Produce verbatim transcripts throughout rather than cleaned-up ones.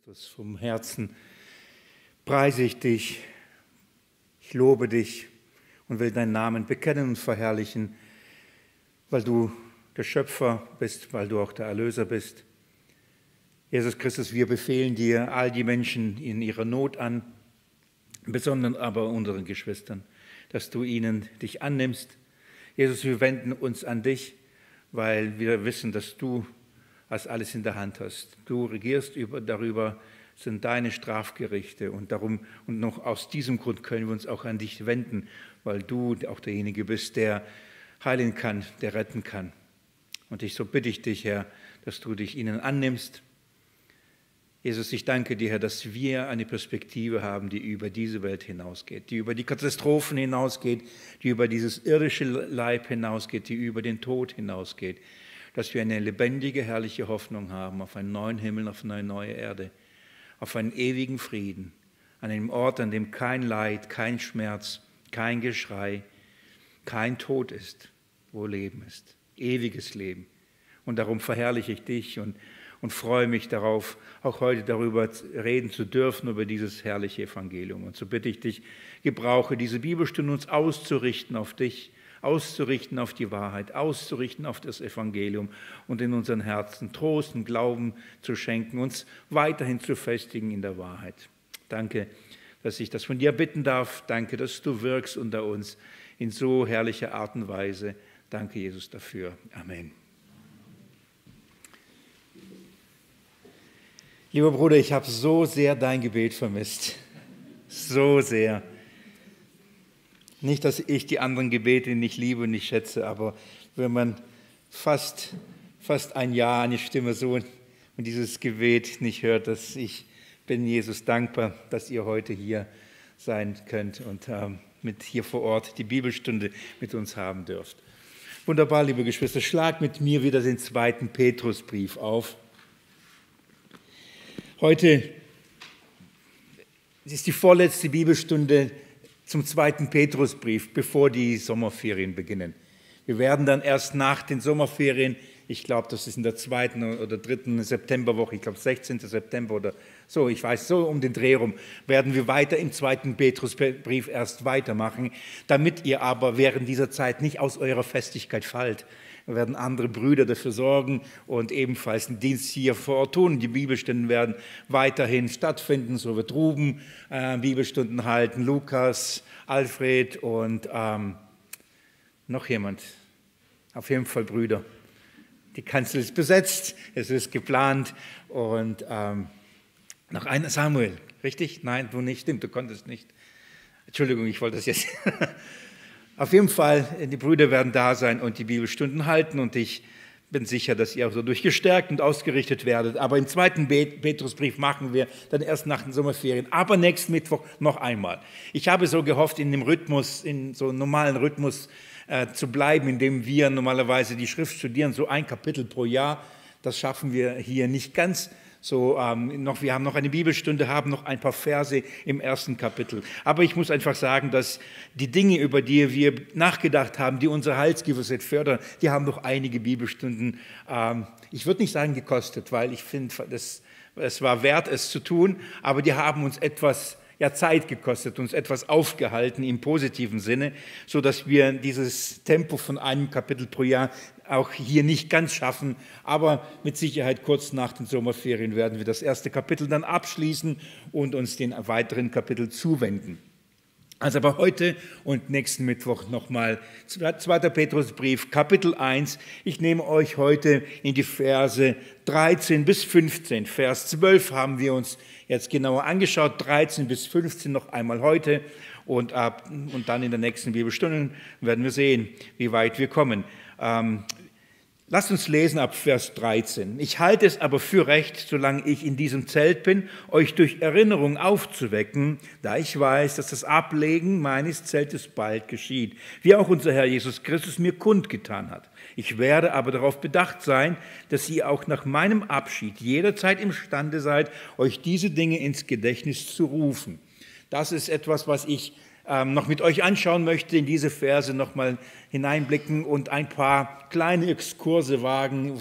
Christus, vom Herzen preise ich dich, ich lobe dich und will deinen Namen bekennen und verherrlichen, weil du der Schöpfer bist, weil du auch der Erlöser bist. Jesus Christus, wir befehlen dir all die Menschen in ihrer Not an, besonders aber unseren Geschwistern, dass du ihnen dich annimmst. Jesus, wir wenden uns an dich, weil wir wissen, dass du das alles in der Hand hast. Du regierst über, darüber, sind deine Strafgerichte und darum und noch aus diesem Grund können wir uns auch an dich wenden, weil du auch derjenige bist, der heilen kann, der retten kann. Und ich so bitte ich dich, Herr, dass du dich ihnen annimmst. Jesus, ich danke dir, Herr, dass wir eine Perspektive haben, die über diese Welt hinausgeht, die über die Katastrophen hinausgeht, die über dieses irdische Leib hinausgeht, die über den Tod hinausgeht, dass wir eine lebendige, herrliche Hoffnung haben auf einen neuen Himmel, auf eine neue Erde, auf einen ewigen Frieden, an einem Ort, an dem kein Leid, kein Schmerz, kein Geschrei, kein Tod ist, wo Leben ist, ewiges Leben. Und darum verherrliche ich dich und Und freue mich darauf, auch heute darüber reden zu dürfen, über dieses herrliche Evangelium. Und so bitte ich dich, gebrauche diese Bibelstunde, uns auszurichten auf dich, auszurichten auf die Wahrheit, auszurichten auf das Evangelium und in unseren Herzen Trost und Glauben zu schenken, uns weiterhin zu festigen in der Wahrheit. Danke, dass ich das von dir bitten darf. Danke, dass du wirkst unter uns in so herrlicher Art und Weise. Danke, Jesus, dafür. Amen. Lieber Bruder, ich habe so sehr dein Gebet vermisst. So sehr. Nicht, dass ich die anderen Gebete nicht liebe und nicht schätze, aber wenn man fast, fast ein Jahr eine Stimme so und dieses Gebet nicht hört, dass ich bin Jesus dankbar, dass ihr heute hier sein könnt und ähm, mit hier vor Ort die Bibelstunde mit uns haben dürft. Wunderbar, liebe Geschwister, schlag mit mir wieder den zweiten Petrusbrief auf. Heute ist die vorletzte Bibelstunde zum zweiten Petrusbrief, bevor die Sommerferien beginnen. Wir werden dann erst nach den Sommerferien, ich glaube, das ist in der zweiten oder dritten Septemberwoche, ich glaube sechzehnten September oder so, ich weiß, so um den Dreh rum, werden wir weiter im zweiten Petrusbrief erst weitermachen, damit ihr aber während dieser Zeit nicht aus eurer Festigkeit fallt. Wir werden andere Brüder dafür sorgen und ebenfalls einen Dienst hier vor Ort tun. Die Bibelstunden werden weiterhin stattfinden. So wird Ruben äh, Bibelstunden halten, Lukas, Alfred und ähm, noch jemand. Auf jeden Fall Brüder. Die Kanzel ist besetzt, es ist geplant und ähm, noch einer, Samuel, richtig? Nein, du nicht, stimmt, du konntest nicht. Entschuldigung, ich wollte das jetzt... Auf jeden Fall, die Brüder werden da sein und die Bibelstunden halten und ich bin sicher, dass ihr auch so durchgestärkt und ausgerichtet werdet. Aber im zweiten Petrusbrief machen wir dann erst nach den Sommerferien, aber nächsten Mittwoch noch einmal. Ich habe so gehofft, in dem Rhythmus, in so einem normalen Rhythmus äh, zu bleiben, in dem wir normalerweise die Schrift studieren, so ein Kapitel pro Jahr. Das schaffen wir hier nicht ganz. So, ähm, noch, wir haben noch eine Bibelstunde, haben noch ein paar Verse im ersten Kapitel. Aber ich muss einfach sagen, dass die Dinge, über die wir nachgedacht haben, die unsere Heilsgewissheit fördern, die haben doch einige Bibelstunden, ähm, ich würde nicht sagen gekostet, weil ich finde, es war wert, es zu tun, aber die haben uns etwas ja, Zeit gekostet, uns etwas aufgehalten im positiven Sinne, sodass wir dieses Tempo von einem Kapitel pro Jahr auch hier nicht ganz schaffen, aber mit Sicherheit kurz nach den Sommerferien werden wir das erste Kapitel dann abschließen und uns den weiteren Kapitel zuwenden. Also aber heute und nächsten Mittwoch nochmal zweiter Petrusbrief, Kapitel eins. Ich nehme euch heute in die Verse dreizehn bis fünfzehn. Vers zwölf haben wir uns jetzt genauer angeschaut, dreizehn bis fünfzehn noch einmal heute und, ab, und dann in der nächsten Bibelstunde werden wir sehen, wie weit wir kommen. Ähm, Lasst uns lesen ab Vers dreizehn. Ich halte es aber für recht, solange ich in diesem Zelt bin, euch durch Erinnerung aufzuwecken, da ich weiß, dass das Ablegen meines Zeltes bald geschieht, wie auch unser Herr Jesus Christus mir kundgetan hat. Ich werde aber darauf bedacht sein, dass ihr auch nach meinem Abschied jederzeit imstande seid, euch diese Dinge ins Gedächtnis zu rufen. Das ist etwas, was ich ähm, noch mit euch anschauen möchte, in diese Verse nochmal hineinblicken und ein paar kleine Exkurse wagen, wo,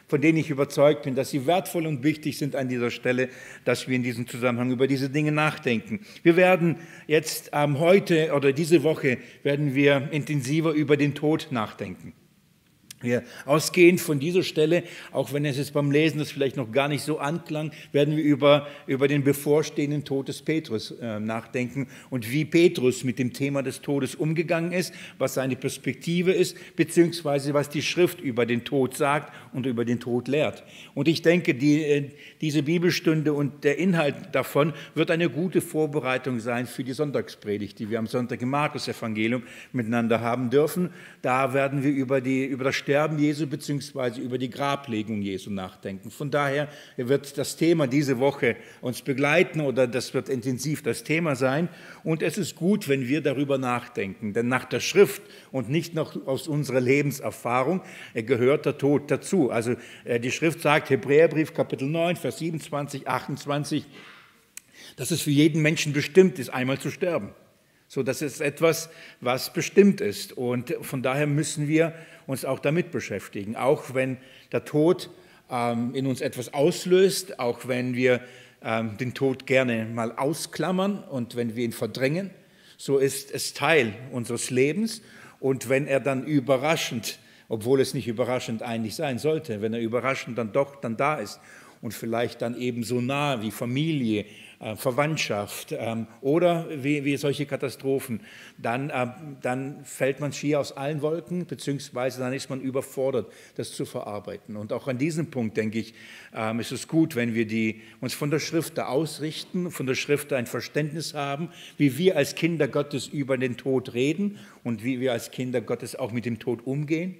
von denen ich überzeugt bin, dass sie wertvoll und wichtig sind an dieser Stelle, dass wir in diesem Zusammenhang über diese Dinge nachdenken. Wir werden jetzt ähm, heute oder diese Woche werden wir intensiver über den Tod nachdenken. Wir ausgehend von dieser Stelle, auch wenn es jetzt beim Lesen das vielleicht noch gar nicht so anklang, werden wir über, über den bevorstehenden Tod des Petrus äh, nachdenken und wie Petrus mit dem Thema des Todes umgegangen ist, was seine Perspektive ist, beziehungsweise was die Schrift über den Tod sagt und über den Tod lehrt. Und ich denke, die, äh, diese Bibelstunde und der Inhalt davon wird eine gute Vorbereitung sein für die Sonntagspredigt, die wir am Sonntag im Markus-Evangelium miteinander haben dürfen. Da werden wir über, die, über das Sterben Jesu bzw. über die Grablegung Jesu nachdenken. Von daher wird das Thema diese Woche uns begleiten oder das wird intensiv das Thema sein. Und es ist gut, wenn wir darüber nachdenken, denn nach der Schrift und nicht noch aus unserer Lebenserfahrung gehört der Tod dazu. Also die Schrift sagt, Hebräerbrief Kapitel neun, Vers siebenundzwanzig, achtundzwanzig, dass es für jeden Menschen bestimmt ist, einmal zu sterben. So, das ist etwas, was bestimmt ist. Und von daher müssen wir uns auch damit beschäftigen. Auch wenn der Tod ähm, in uns etwas auslöst, auch wenn wir ähm, den Tod gerne mal ausklammern und wenn wir ihn verdrängen, so ist es Teil unseres Lebens. Und wenn er dann überraschend, obwohl es nicht überraschend eigentlich sein sollte, wenn er überraschend dann doch dann da ist und vielleicht dann eben so nah wie Familie, äh, Verwandtschaft ähm, oder wie, wie solche Katastrophen, dann, äh, dann fällt man schier aus allen Wolken, beziehungsweise dann ist man überfordert, das zu verarbeiten. Und auch an diesem Punkt, denke ich, ähm, ist es gut, wenn wir die, uns von der Schrift da ausrichten, von der Schrift da ein Verständnis haben, wie wir als Kinder Gottes über den Tod reden und wie wir als Kinder Gottes auch mit dem Tod umgehen.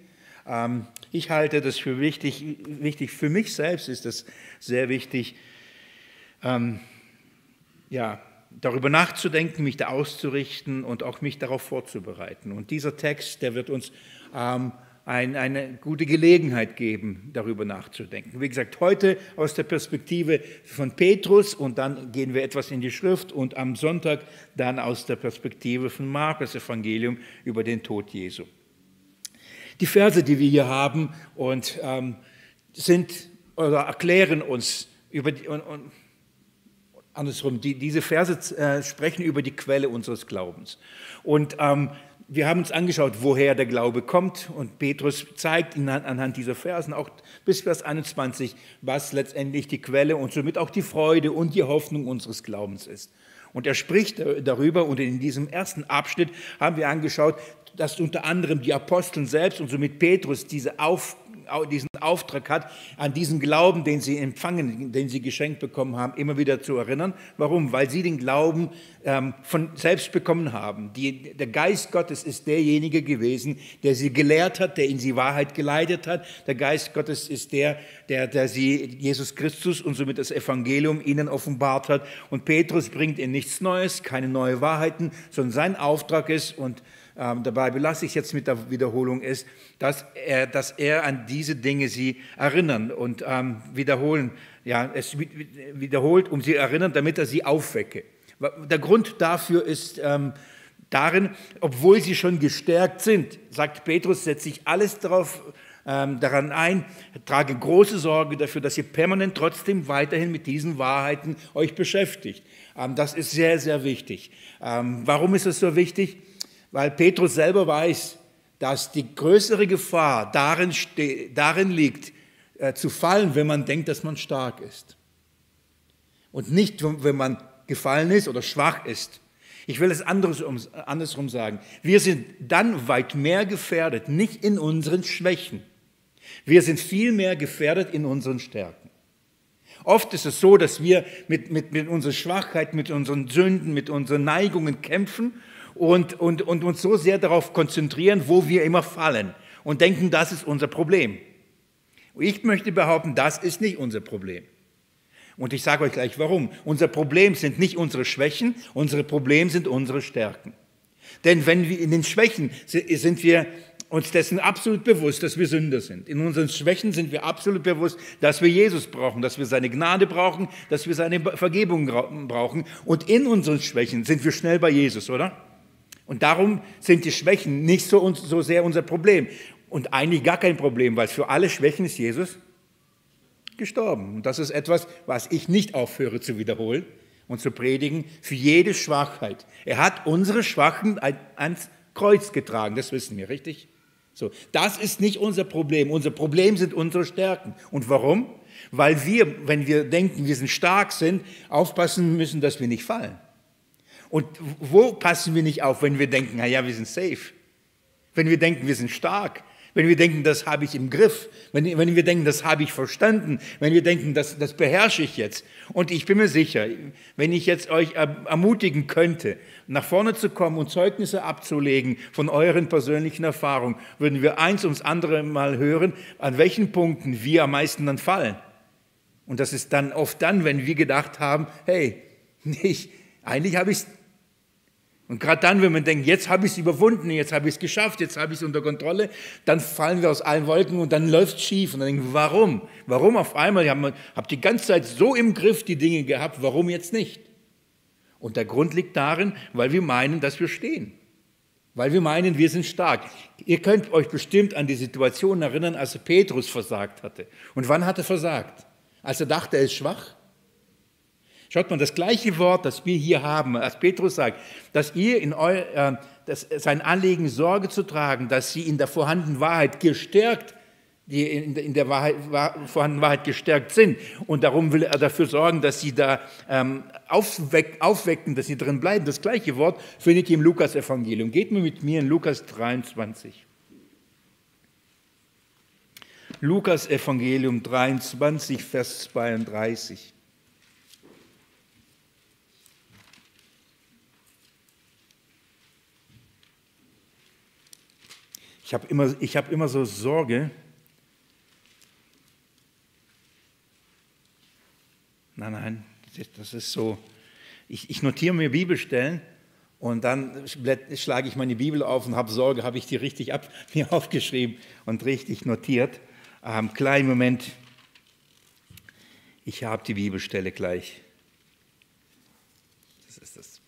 Ich halte das für wichtig, wichtig. Für mich selbst ist es sehr wichtig, ähm, ja, darüber nachzudenken, mich da auszurichten und auch mich darauf vorzubereiten. Und dieser Text, der wird uns ähm, ein, eine gute Gelegenheit geben, darüber nachzudenken. Wie gesagt, heute aus der Perspektive von Petrus und dann gehen wir etwas in die Schrift und am Sonntag dann aus der Perspektive von Markus Evangelium über den Tod Jesu. Die Verse, die wir hier haben, und, ähm, sind oder erklären uns über die, und, und, andersrum, die, diese Verse äh, sprechen über die Quelle unseres Glaubens. Und ähm, wir haben uns angeschaut, woher der Glaube kommt, und Petrus zeigt anhand dieser Versen auch bis Vers einundzwanzig, was letztendlich die Quelle und somit auch die Freude und die Hoffnung unseres Glaubens ist. Und er spricht darüber, und in diesem ersten Abschnitt haben wir angeschaut, dass unter anderem die Apostel selbst und somit Petrus diese Auf, diesen Auftrag hat, an diesen Glauben, den sie empfangen, den sie geschenkt bekommen haben, immer wieder zu erinnern. Warum? Weil sie den Glauben ähm, von selbst bekommen haben. Die, der Geist Gottes ist derjenige gewesen, der sie gelehrt hat, der in die Wahrheit geleitet hat. Der Geist Gottes ist der, der, der sie, Jesus Christus und somit das Evangelium ihnen offenbart hat. Und Petrus bringt ihnen nichts Neues, keine neuen Wahrheiten, sondern sein Auftrag ist, und Ähm, dabei belasse ich jetzt mit der Wiederholung, ist, dass er, dass er an diese Dinge sie erinnern und ähm, wiederholen, ja, es wiederholt, um sie erinnern, damit er sie aufwecke. Der Grund dafür ist ähm, darin, obwohl sie schon gestärkt sind, sagt Petrus, setze ich alles darauf, ähm, daran ein, trage große Sorge dafür, dass ihr permanent trotzdem weiterhin mit diesen Wahrheiten euch beschäftigt. Ähm, das ist sehr, sehr wichtig. Ähm, warum ist es so wichtig? Weil Petrus selber weiß, dass die größere Gefahr darin, darin liegt, äh, zu fallen, wenn man denkt, dass man stark ist. Und nicht, wenn man gefallen ist oder schwach ist. Ich will es andersrum, andersrum sagen. Wir sind dann weit mehr gefährdet, nicht in unseren Schwächen. Wir sind viel mehr gefährdet in unseren Stärken. Oft ist es so, dass wir mit, mit, mit unserer Schwachheit, mit unseren Sünden, mit unseren Neigungen kämpfen, Und, und, und uns so sehr darauf konzentrieren, wo wir immer fallen und denken, das ist unser Problem. Und ich möchte behaupten, das ist nicht unser Problem. Und ich sage euch gleich, warum. Unser Problem sind nicht unsere Schwächen, unsere Problem sind unsere Stärken. Denn wenn wir in den Schwächen sind wir uns dessen absolut bewusst, dass wir Sünder sind. In unseren Schwächen sind wir absolut bewusst, dass wir Jesus brauchen, dass wir seine Gnade brauchen, dass wir seine Vergebung brauchen. Und in unseren Schwächen sind wir schnell bei Jesus, oder? Und darum sind die Schwächen nicht so, so sehr unser Problem. Und eigentlich gar kein Problem, weil für alle Schwächen ist Jesus gestorben. Und das ist etwas, was ich nicht aufhöre zu wiederholen und zu predigen, für jede Schwachheit. Er hat unsere Schwachen ans Kreuz getragen, das wissen wir, richtig? So, das ist nicht unser Problem. Unser Problem sind unsere Stärken. Und warum? Weil wir, wenn wir denken, wir sind stark sind, aufpassen müssen, dass wir nicht fallen. Und wo passen wir nicht auf, wenn wir denken, naja, wir sind safe? Wenn wir denken, wir sind stark? Wenn wir denken, das habe ich im Griff? Wenn, wenn wir denken, das habe ich verstanden? Wenn wir denken, das, das beherrsche ich jetzt? Und ich bin mir sicher, wenn ich jetzt euch ermutigen könnte, nach vorne zu kommen und Zeugnisse abzulegen von euren persönlichen Erfahrungen, würden wir eins ums andere mal hören, an welchen Punkten wir am meisten dann fallen. Und das ist dann oft dann, wenn wir gedacht haben, hey, ich, eigentlich habe ich es. Und gerade dann, wenn man denkt, jetzt habe ich es überwunden, jetzt habe ich es geschafft, jetzt habe ich es unter Kontrolle, dann fallen wir aus allen Wolken und dann läuft es schief. Und dann denken wir, warum? Warum auf einmal? Ich habe hab die ganze Zeit so im Griff die Dinge gehabt, warum jetzt nicht? Und der Grund liegt darin, weil wir meinen, dass wir stehen. Weil wir meinen, wir sind stark. Ihr könnt euch bestimmt an die Situation erinnern, als Petrus versagt hatte. Und wann hat er versagt? Als er dachte, er ist schwach? Schaut mal, das gleiche Wort, das wir hier haben, als Petrus sagt, dass ihr in eu, äh, das, sein Anliegen, Sorge zu tragen, dass sie in der vorhandenen Wahrheit gestärkt, die in, in der Wahrheit, wahr, vorhandenen Wahrheit gestärkt sind. Und darum will er dafür sorgen, dass sie da ähm, aufweck, aufwecken, dass sie drin bleiben. Das gleiche Wort findet ihr im Lukas-Evangelium. Geht mal mit mir in Lukas dreiundzwanzig. Lukas-Evangelium dreiundzwanzig, Vers zweiunddreißig. Ich habe immer, ich hab immer so Sorge, nein, nein, das ist so, ich, ich notiere mir Bibelstellen und dann schlage ich meine Bibel auf und habe Sorge, habe ich die richtig ab, mir aufgeschrieben und richtig notiert. Ähm, kleinen Moment, ich habe die Bibelstelle gleich. Das ist das.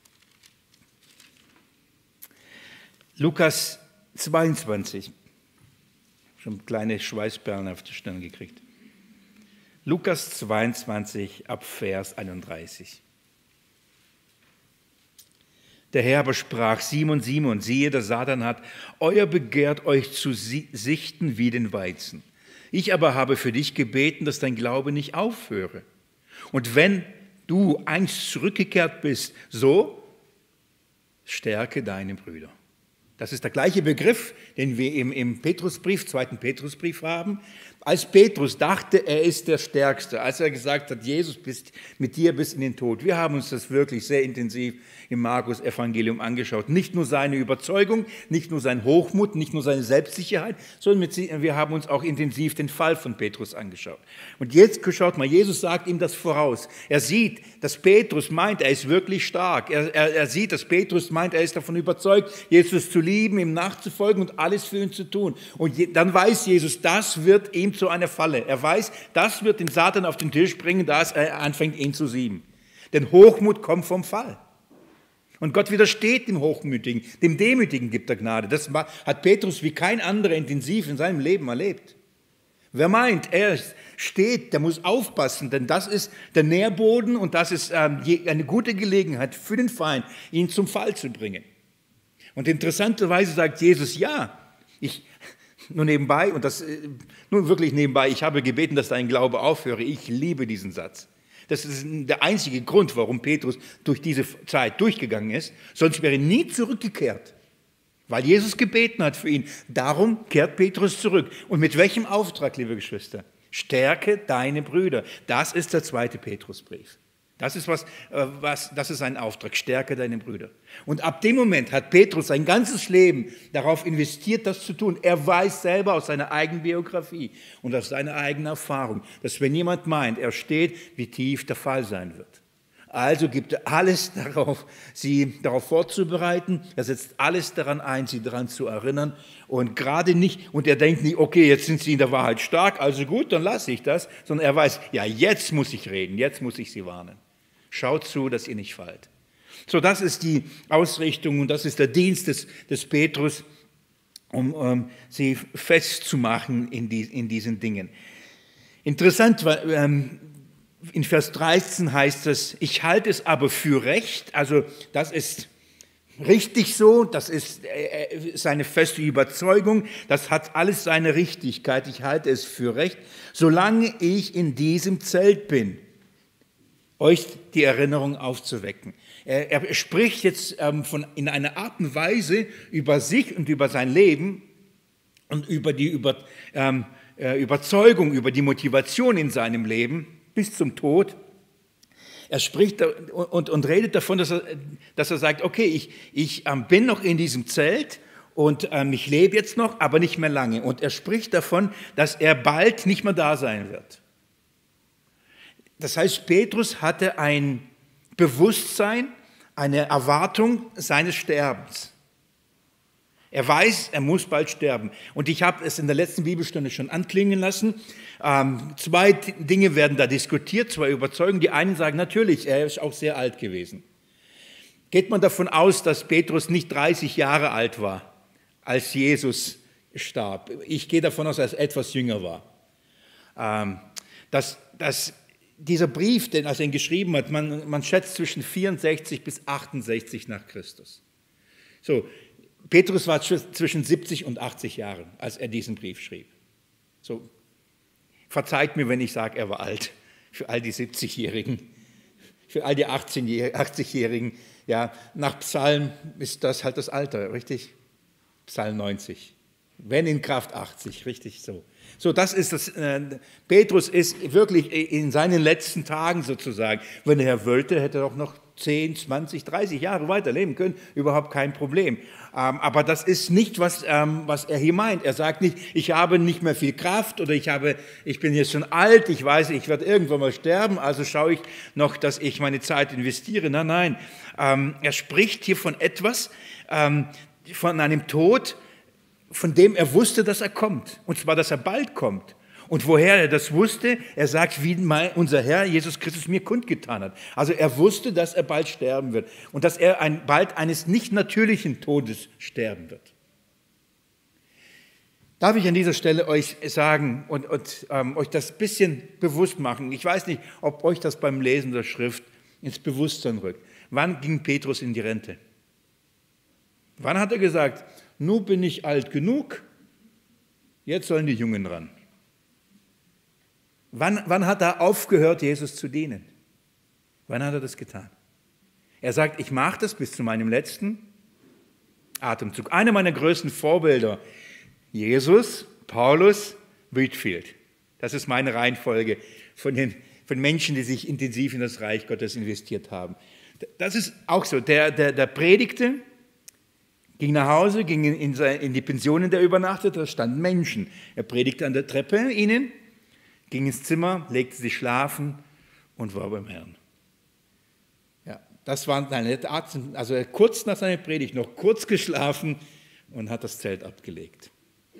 Lukas zweiundzwanzig. Schon kleine Schweißperlen auf die Stirn gekriegt. Lukas zweiundzwanzig ab Vers einunddreißig. Der Herr aber sprach, Simon, Simon, siehe, der Satan hat euer begehrt, euch zu sichten wie den Weizen. Ich aber habe für dich gebeten, dass dein Glaube nicht aufhöre. Und wenn du einst zurückgekehrt bist, so stärke deine Brüder. Das ist der gleiche Begriff, den wir im, im Petrusbrief, zweiten Petrusbrief haben. Als Petrus dachte, er ist der Stärkste, als er gesagt hat, Jesus, bist mit dir bis in den Tod. Wir haben uns das wirklich sehr intensiv im Markus-Evangelium angeschaut. Nicht nur seine Überzeugung, nicht nur sein Hochmut, nicht nur seine Selbstsicherheit, sondern wir haben uns auch intensiv den Fall von Petrus angeschaut. Und jetzt schaut mal, Jesus sagt ihm das voraus. Er sieht, dass Petrus meint, er ist wirklich stark. Er, er, er sieht, dass Petrus meint, er ist davon überzeugt, Jesus zu lieben, ihm nachzufolgen und alles für ihn zu tun. Und je, dann weiß Jesus, das wird ihm zu einer Falle. Er weiß, das wird den Satan auf den Tisch bringen, da er anfängt, ihn zu sieben. Denn Hochmut kommt vom Fall. Und Gott widersteht dem Hochmütigen, dem Demütigen gibt er Gnade. Das hat Petrus wie kein anderer intensiv in seinem Leben erlebt. Wer meint, er steht, der muss aufpassen, denn das ist der Nährboden und das ist eine gute Gelegenheit für den Feind, ihn zum Fall zu bringen. Und interessanterweise sagt Jesus, ja, ich, nur nebenbei, und das nur wirklich nebenbei, ich habe gebeten, dass dein Glaube aufhöre. Ich liebe diesen Satz. Das ist der einzige Grund, warum Petrus durch diese Zeit durchgegangen ist. Sonst wäre er nie zurückgekehrt, weil Jesus gebeten hat für ihn. Darum kehrt Petrus zurück. Und mit welchem Auftrag, liebe Geschwister? Stärke deine Brüder. Das ist der zweite Petrusbrief. Das ist, was, was, das ist ein Auftrag, stärke deine Brüder. Und ab dem Moment hat Petrus sein ganzes Leben darauf investiert, das zu tun. Er weiß selber aus seiner eigenen Biografie und aus seiner eigenen Erfahrung, dass wenn jemand meint, er steht, wie tief der Fall sein wird. Also gibt er alles darauf, sie darauf vorzubereiten. Er setzt alles daran ein, sie daran zu erinnern. Und gerade nicht, und er denkt nicht, okay, jetzt sind sie in der Wahrheit stark, also gut, dann lasse ich das. Sondern er weiß, ja, jetzt muss ich reden, jetzt muss ich sie warnen. Schaut zu, dass ihr nicht fallt. So, das ist die Ausrichtung und das ist der Dienst des, des Petrus, um, um sie festzumachen in, die, in diesen Dingen. Interessant, weil ähm, in Vers dreizehn heißt es, ich halte es aber für recht, also das ist richtig so, das ist äh, seine feste Überzeugung, das hat alles seine Richtigkeit, ich halte es für recht, solange ich in diesem Zelt bin, euch die Erinnerung aufzuwecken. Er, er spricht jetzt ähm, von, in einer Art und Weise über sich und über sein Leben und über die über, ähm, äh, Überzeugung, über die Motivation in seinem Leben bis zum Tod. Er spricht und, und redet davon, dass er, dass er sagt, okay, ich, ich ähm, bin noch in diesem Zelt und ähm, ich lebe jetzt noch, aber nicht mehr lange. Und er spricht davon, dass er bald nicht mehr da sein wird. Das heißt, Petrus hatte ein Bewusstsein, eine Erwartung seines Sterbens. Er weiß, er muss bald sterben. Und ich habe es in der letzten Bibelstunde schon anklingen lassen. Ähm, zwei Dinge werden da diskutiert, zwei Überzeugungen. Die einen sagen, natürlich, er ist auch sehr alt gewesen. Geht man davon aus, dass Petrus nicht dreißig Jahre alt war, als Jesus starb? Ich gehe davon aus, dass er etwas jünger war. Ähm, dass, dass dieser Brief, den, als er ihn geschrieben hat, man, man schätzt zwischen vierundsechzig bis achtundsechzig nach Christus. So, Petrus war zwischen siebzig und achtzig Jahren, als er diesen Brief schrieb. So, verzeiht mir, wenn ich sage, er war alt, für all die siebzigjährigen, für all die achtzigjährigen. Ja, nach Psalm ist das halt das Alter, richtig? Psalm neunzig. Wenn in Kraft achtzig, richtig so. So, das ist das, äh, Petrus ist wirklich in seinen letzten Tagen sozusagen. Wenn er wollte, hätte er auch noch zehn, zwanzig, dreißig Jahre weiterleben können, überhaupt kein Problem. Ähm, aber das ist nicht, was, ähm, was er hier meint. Er sagt nicht, ich habe nicht mehr viel Kraft oder ich, habe, ich bin jetzt schon alt, ich weiß, ich werde irgendwann mal sterben, also schaue ich noch, dass ich meine Zeit investiere. Nein, nein, ähm, er spricht hier von etwas, ähm, von einem Tod, von dem er wusste, dass er kommt. Und zwar, dass er bald kommt. Und woher er das wusste, er sagt, wie unser Herr Jesus Christus mir kundgetan hat. Also er wusste, dass er bald sterben wird und dass er ein, bald eines nicht natürlichen Todes sterben wird. Darf ich an dieser Stelle euch sagen und, und ähm, euch das ein bisschen bewusst machen? Ich weiß nicht, ob euch das beim Lesen der Schrift ins Bewusstsein rückt. Wann ging Petrus in die Rente? Wann hat er gesagt, nun bin ich alt genug, jetzt sollen die Jungen ran? Wann, wann hat er aufgehört, Jesus zu dienen? Wann hat er das getan? Er sagt, ich mache das bis zu meinem letzten Atemzug. Einer meiner größten Vorbilder, Jesus, Paulus, Whitefield. Das ist meine Reihenfolge von den von Menschen, die sich intensiv in das Reich Gottes investiert haben. Das ist auch so. Der, der, der predigte, ging nach Hause, ging in, in, in die Pension, in der er übernachtete, da standen Menschen. Er predigte an der Treppe ihnen, ging ins Zimmer, legte sich schlafen und war beim Herrn. Ja, das war seine Art, also kurz nach seiner Predigt noch kurz geschlafen und hat das Zelt abgelegt.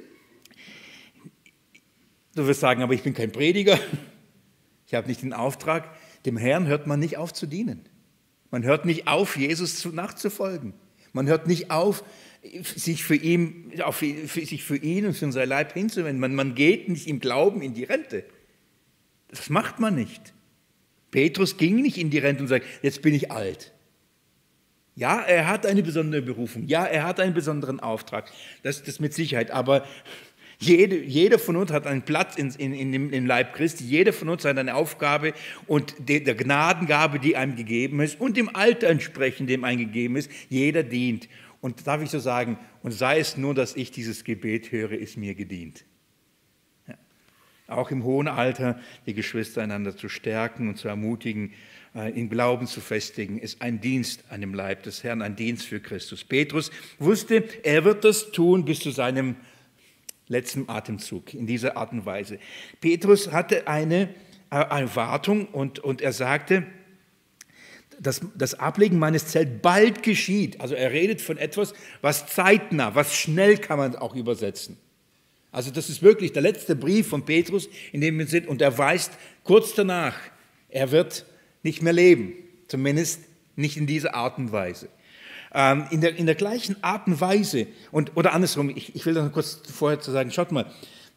Du wirst sagen, aber ich bin kein Prediger, ich habe nicht den Auftrag. Dem Herrn hört man nicht auf zu dienen. Man hört nicht auf, Jesus nachzufolgen. Man hört nicht auf, sich für ihn, auf, für, sich für ihn und für sein Leib hinzuwenden. Man, man geht nicht im Glauben in die Rente. Das macht man nicht. Petrus ging nicht in die Rente und sagt, jetzt bin ich alt. Ja, er hat eine besondere Berufung. Ja, er hat einen besonderen Auftrag. Das ist mit Sicherheit. Aber jede, jeder von uns hat einen Platz in, in, in dem, im Leib Christi. Jeder von uns hat eine Aufgabe und de, der Gnadengabe, die einem gegeben ist und dem Alter entsprechend, dem einem gegeben ist. Jeder dient. Und darf ich so sagen, und sei es nur, dass ich dieses Gebet höre, ist mir gedient. Ja. Auch im hohen Alter die Geschwister einander zu stärken und zu ermutigen, in Glauben zu festigen, ist ein Dienst an dem Leib des Herrn, ein Dienst für Christus. Petrus wusste, er wird das tun bis zu seinem letzten Atemzug, in dieser Art und Weise. Petrus hatte eine Erwartung und, und er sagte, dass das Ablegen meines Zeltes bald geschieht. Also er redet von etwas, was zeitnah, was schnell kann man auch übersetzen. Also das ist wirklich der letzte Brief von Petrus, in dem wir sind, und er weiß kurz danach, er wird nicht mehr leben, zumindest nicht in dieser Art und Weise. Ähm, in, der, in der gleichen Art und Weise, und, oder andersrum, ich, ich will das kurz vorher zu sagen, schaut mal,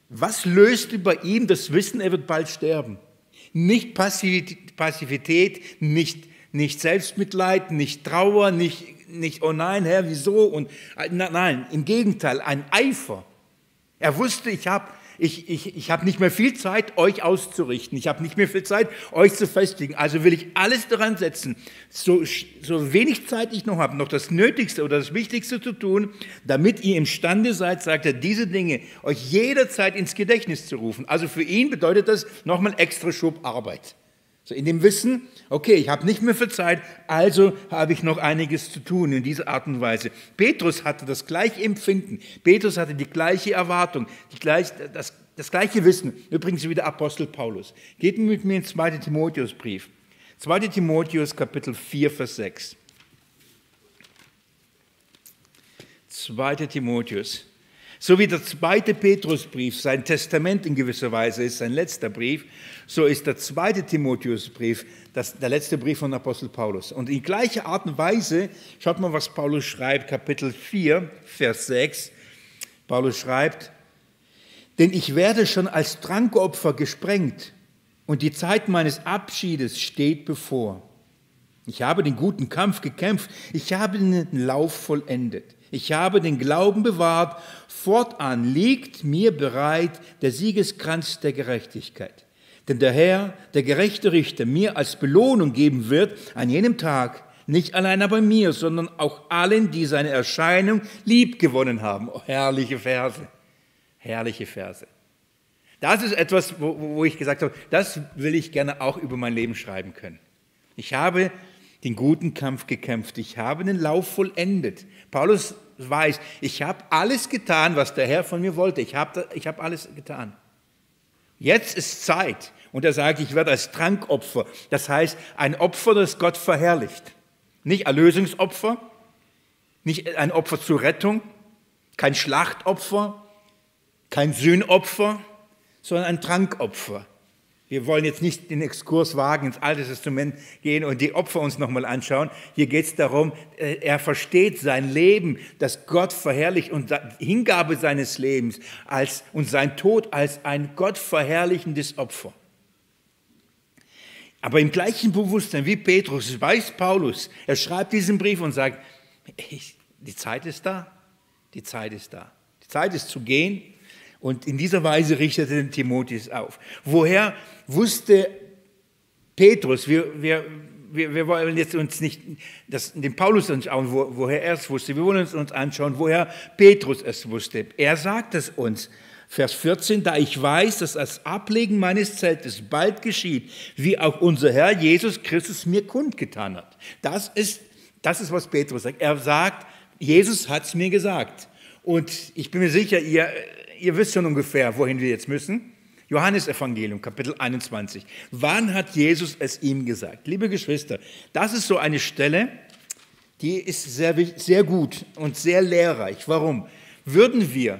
Was löste bei ihm das Wissen, er wird bald sterben? Nicht Passivität, nicht, nicht Selbstmitleid, nicht Trauer, nicht, nicht, oh nein, Herr, wieso? Und, nein, im Gegenteil, ein Eifer. Er wusste, ich habe ich, ich, ich hab nicht mehr viel Zeit, euch auszurichten. Ich habe nicht mehr viel Zeit, euch zu festigen. Also will ich alles daran setzen, so, so wenig Zeit ich noch habe, noch das Nötigste oder das Wichtigste zu tun, damit ihr imstande seid, sagt er, diese Dinge euch jederzeit ins Gedächtnis zu rufen. Also für ihn bedeutet das nochmal extra Schub Arbeit. So in dem Wissen, okay, ich habe nicht mehr viel Zeit, also habe ich noch einiges zu tun in dieser Art und Weise. Petrus hatte das gleiche Empfinden, Petrus hatte die gleiche Erwartung, die gleich, das, das gleiche Wissen. Übrigens wie der Apostel Paulus. Geht mit mir in zweiten Timotheusbrief. zweiten Timotheus, Kapitel vier, Vers sechs. zweiten Timotheus. So wie der zweite Petrusbrief sein Testament in gewisser Weise ist, sein letzter Brief, so ist der zweite Timotheusbrief das, der letzte Brief von Apostel Paulus. Und in gleicher Art und Weise, schaut mal, was Paulus schreibt, Kapitel vier, Vers sechs. Paulus schreibt, denn ich werde schon als Trankopfer gesprengt und die Zeit meines Abschiedes steht bevor. Ich habe den guten Kampf gekämpft, ich habe den Lauf vollendet. Ich habe den Glauben bewahrt, fortan liegt mir bereit der Siegeskranz der Gerechtigkeit. Denn der Herr, der gerechte Richter, mir als Belohnung geben wird an jenem Tag, nicht allein aber mir, sondern auch allen, die seine Erscheinung liebgewonnen haben. Oh, herrliche Verse, herrliche Verse. Das ist etwas, wo, wo ich gesagt habe, das will ich gerne auch über mein Leben schreiben können. Ich habe den guten Kampf gekämpft, ich habe den Lauf vollendet. Paulus weiß, ich habe alles getan, was der Herr von mir wollte. Ich habe ich hab alles getan. Jetzt ist Zeit. Und er sagt, ich werde als Trankopfer, das heißt ein Opfer, das Gott verherrlicht. Nicht Erlösungsopfer, nicht ein Opfer zur Rettung, kein Schlachtopfer, kein Sühnopfer, sondern ein Trankopfer. Wir wollen jetzt nicht den Exkurs wagen, ins Alte Testament gehen und die Opfer uns nochmal anschauen. Hier geht es darum, er versteht sein Leben, das Gott verherrlicht und die Hingabe seines Lebens als, und sein Tod als ein Gott verherrlichendes Opfer. Aber im gleichen Bewusstsein wie Petrus weiß Paulus, er schreibt diesen Brief und sagt, ich, die Zeit ist da, die Zeit ist da. Die Zeit ist zu gehen. Und in dieser Weise richtete den Timotheus auf. Woher wusste Petrus, wir, wir, wir, wir wollen jetzt uns nicht das, den Paulus anschauen, wo, woher er es wusste, wir wollen uns, uns anschauen, woher Petrus es wusste. Er sagt es uns, Vers vierzehn, da ich weiß, dass das Ablegen meines Zeltes bald geschieht, wie auch unser Herr Jesus Christus mir kundgetan hat. Das ist, das ist, was Petrus sagt. Er sagt, Jesus hat es mir gesagt. Und ich bin mir sicher, ihr... Ihr wisst schon ungefähr, wohin wir jetzt müssen. Johannesevangelium, Kapitel einundzwanzig. Wann hat Jesus es ihm gesagt? Liebe Geschwister, das ist so eine Stelle, die ist sehr, sehr gut und sehr lehrreich. Warum? Würden wir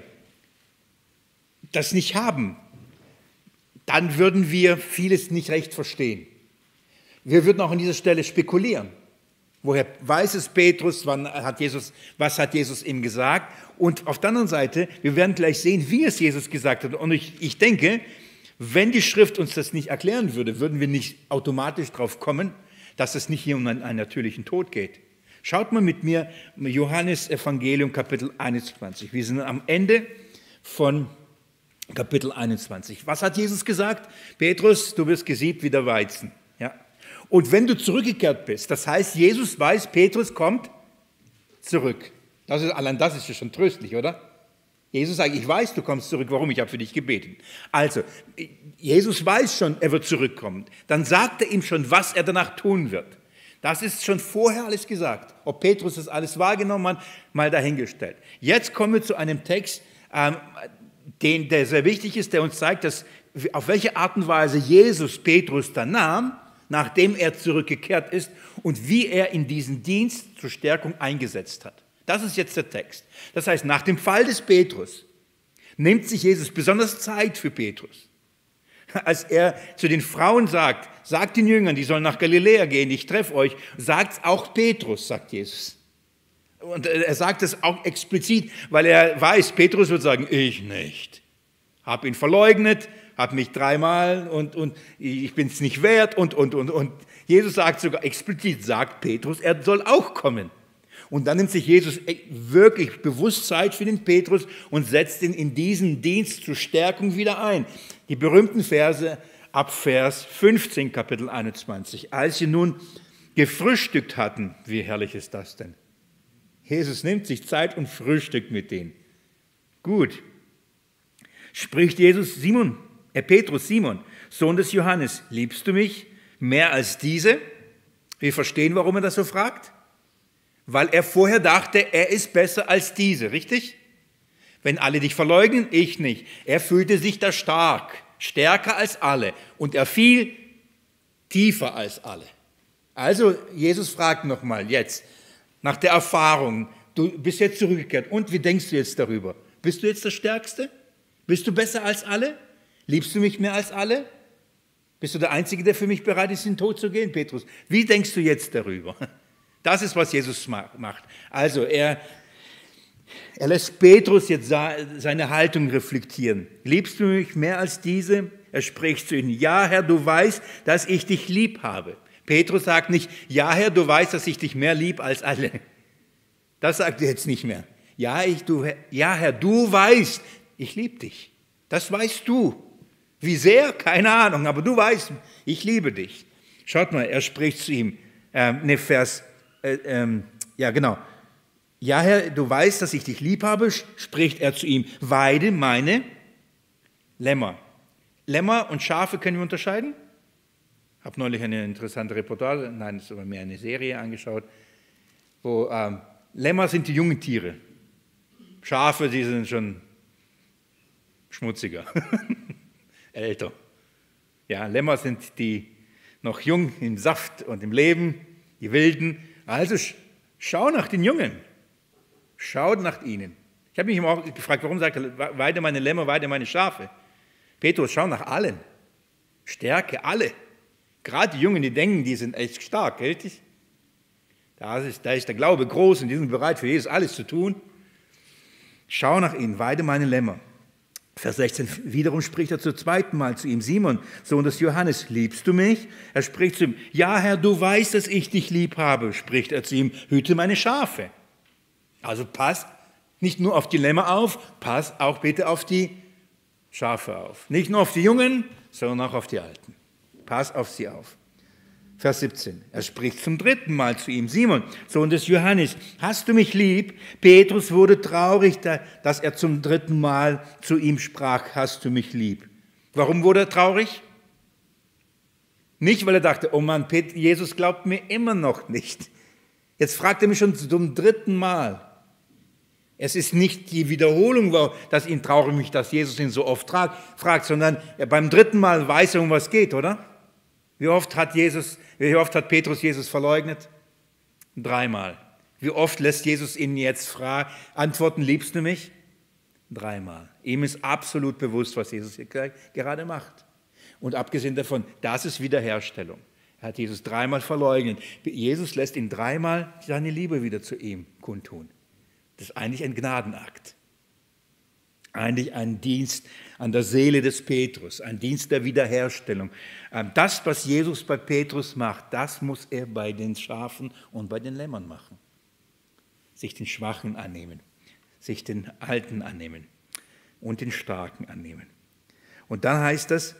das nicht haben, dann würden wir vieles nicht recht verstehen. Wir würden auch an dieser Stelle spekulieren. Woher weiß es Petrus, wann hat Jesus, was hat Jesus ihm gesagt? Und auf der anderen Seite, wir werden gleich sehen, wie es Jesus gesagt hat. Und ich, ich denke, wenn die Schrift uns das nicht erklären würde, würden wir nicht automatisch darauf kommen, dass es nicht hier um einen, einen natürlichen Tod geht. Schaut mal mit mir Johannes Evangelium Kapitel einundzwanzig. Wir sind am Ende von Kapitel einundzwanzig. Was hat Jesus gesagt? Petrus, du wirst gesiebt wie der Weizen. Ja. Und wenn du zurückgekehrt bist, das heißt, Jesus weiß, Petrus kommt zurück. Das ist, allein das ist ja schon tröstlich, oder? Jesus sagt, ich weiß, du kommst zurück. Warum? Ich habe für dich gebeten. Also, Jesus weiß schon, er wird zurückkommen. Dann sagt er ihm schon, was er danach tun wird. Das ist schon vorher alles gesagt. Ob Petrus das alles wahrgenommen hat, mal dahingestellt. Jetzt kommen wir zu einem Text, ähm, den, der sehr wichtig ist, der uns zeigt, dass, auf welche Art und Weise Jesus Petrus dann nahm, nachdem er zurückgekehrt ist und wie er in diesen Dienst zur Stärkung eingesetzt hat. Das ist jetzt der Text. Das heißt, nach dem Fall des Petrus nimmt sich Jesus besonders Zeit für Petrus. Als er zu den Frauen sagt, sagt den Jüngern, die sollen nach Galiläa gehen, ich treffe euch, sagt es auch Petrus, sagt Jesus. Und er sagt es auch explizit, weil er weiß, Petrus wird sagen, ich nicht. Habe ihn verleugnet, habe mich dreimal und, und ich bin es nicht wert und, und, und, und. Jesus sagt sogar explizit, sagt Petrus, er soll auch kommen. Und dann nimmt sich Jesus wirklich bewusst Zeit für den Petrus und setzt ihn in diesen Dienst zur Stärkung wieder ein. Die berühmten Verse ab Vers fünfzehn, Kapitel einundzwanzig. Als sie nun gefrühstückt hatten, wie herrlich ist das denn? Jesus nimmt sich Zeit und frühstückt mit denen. Gut. Spricht Jesus, Simon, äh Petrus, Simon, Sohn des Johannes, liebst du mich mehr als diese? Wir verstehen, warum er das so fragt. Weil er vorher dachte, er ist besser als diese, richtig? Wenn alle dich verleugnen, ich nicht. Er fühlte sich da stark, stärker als alle und er fiel tiefer als alle. Also Jesus fragt nochmal jetzt, nach der Erfahrung, du bist jetzt zurückgekehrt und wie denkst du jetzt darüber? Bist du jetzt der Stärkste? Bist du besser als alle? Liebst du mich mehr als alle? Bist du der Einzige, der für mich bereit ist, in den Tod zu gehen, Petrus? Wie denkst du jetzt darüber? Das ist, was Jesus macht. Also er, er lässt Petrus jetzt seine Haltung reflektieren. Liebst du mich mehr als diese? Er spricht zu ihm, ja Herr, du weißt, dass ich dich lieb habe. Petrus sagt nicht, ja Herr, du weißt, dass ich dich mehr lieb als alle. Das sagt er jetzt nicht mehr. Ja, ich, du, ja Herr, du weißt, ich liebe dich. Das weißt du. Wie sehr? Keine Ahnung, aber du weißt, ich liebe dich. Schaut mal, er spricht zu ihm, äh, ne Vers Äh, ähm, ja, genau. Ja, Herr, du weißt, dass ich dich lieb habe, spricht er zu ihm, weide meine Lämmer. Lämmer und Schafe können wir unterscheiden? Ich habe neulich eine interessante Reportage, nein, das ist aber mehr eine Serie angeschaut, wo ähm, Lämmer sind die jungen Tiere. Schafe, die sind schon schmutziger, älter. Ja, Lämmer sind die noch jung im Saft und im Leben, die Wilden. Also schau nach den Jungen, schau nach ihnen. Ich habe mich immer auch gefragt, warum sagt er, weide meine Lämmer, weide meine Schafe. Petrus, schau nach allen, stärke alle. Gerade die Jungen, die denken, die sind echt stark, richtig? Da ist, da ist der Glaube groß und die sind bereit, für Jesus alles zu tun. Schau nach ihnen, weide meine Lämmer. Vers sechzehn, wiederum spricht er zum zweiten Mal zu ihm, Simon, Sohn des Johannes, liebst du mich? Er spricht zu ihm, ja Herr, du weißt, dass ich dich lieb habe, spricht er zu ihm, hüte meine Schafe. Also pass nicht nur auf die Lämmer auf, pass auch bitte auf die Schafe auf. Nicht nur auf die Jungen, sondern auch auf die Alten. Pass auf sie auf. Vers siebzehn, er spricht zum dritten Mal zu ihm, Simon, Sohn des Johannes, hast du mich lieb? Petrus wurde traurig, dass er zum dritten Mal zu ihm sprach, hast du mich lieb? Warum wurde er traurig? Nicht, weil er dachte, oh Mann, Jesus glaubt mir immer noch nicht. Jetzt fragt er mich schon zum dritten Mal. Es ist nicht die Wiederholung, dass ihn traurig macht, dass Jesus ihn so oft fragt, sondern beim dritten Mal weiß er, um was es geht, oder? Wie oft hat Jesus, wie oft hat Petrus Jesus verleugnet? Dreimal. Wie oft lässt Jesus ihn jetzt fragen, antworten, liebst du mich? Dreimal. Ihm ist absolut bewusst, was Jesus hier gerade macht. Und abgesehen davon, das ist Wiederherstellung. Er hat Jesus dreimal verleugnet. Jesus lässt ihn dreimal seine Liebe wieder zu ihm kundtun. Das ist eigentlich ein Gnadenakt. Eigentlich ein Dienst an der Seele des Petrus, ein Dienst der Wiederherstellung. Das, was Jesus bei Petrus macht, das muss er bei den Schafen und bei den Lämmern machen. Sich den Schwachen annehmen, sich den Alten annehmen und den Starken annehmen. Und dann heißt das,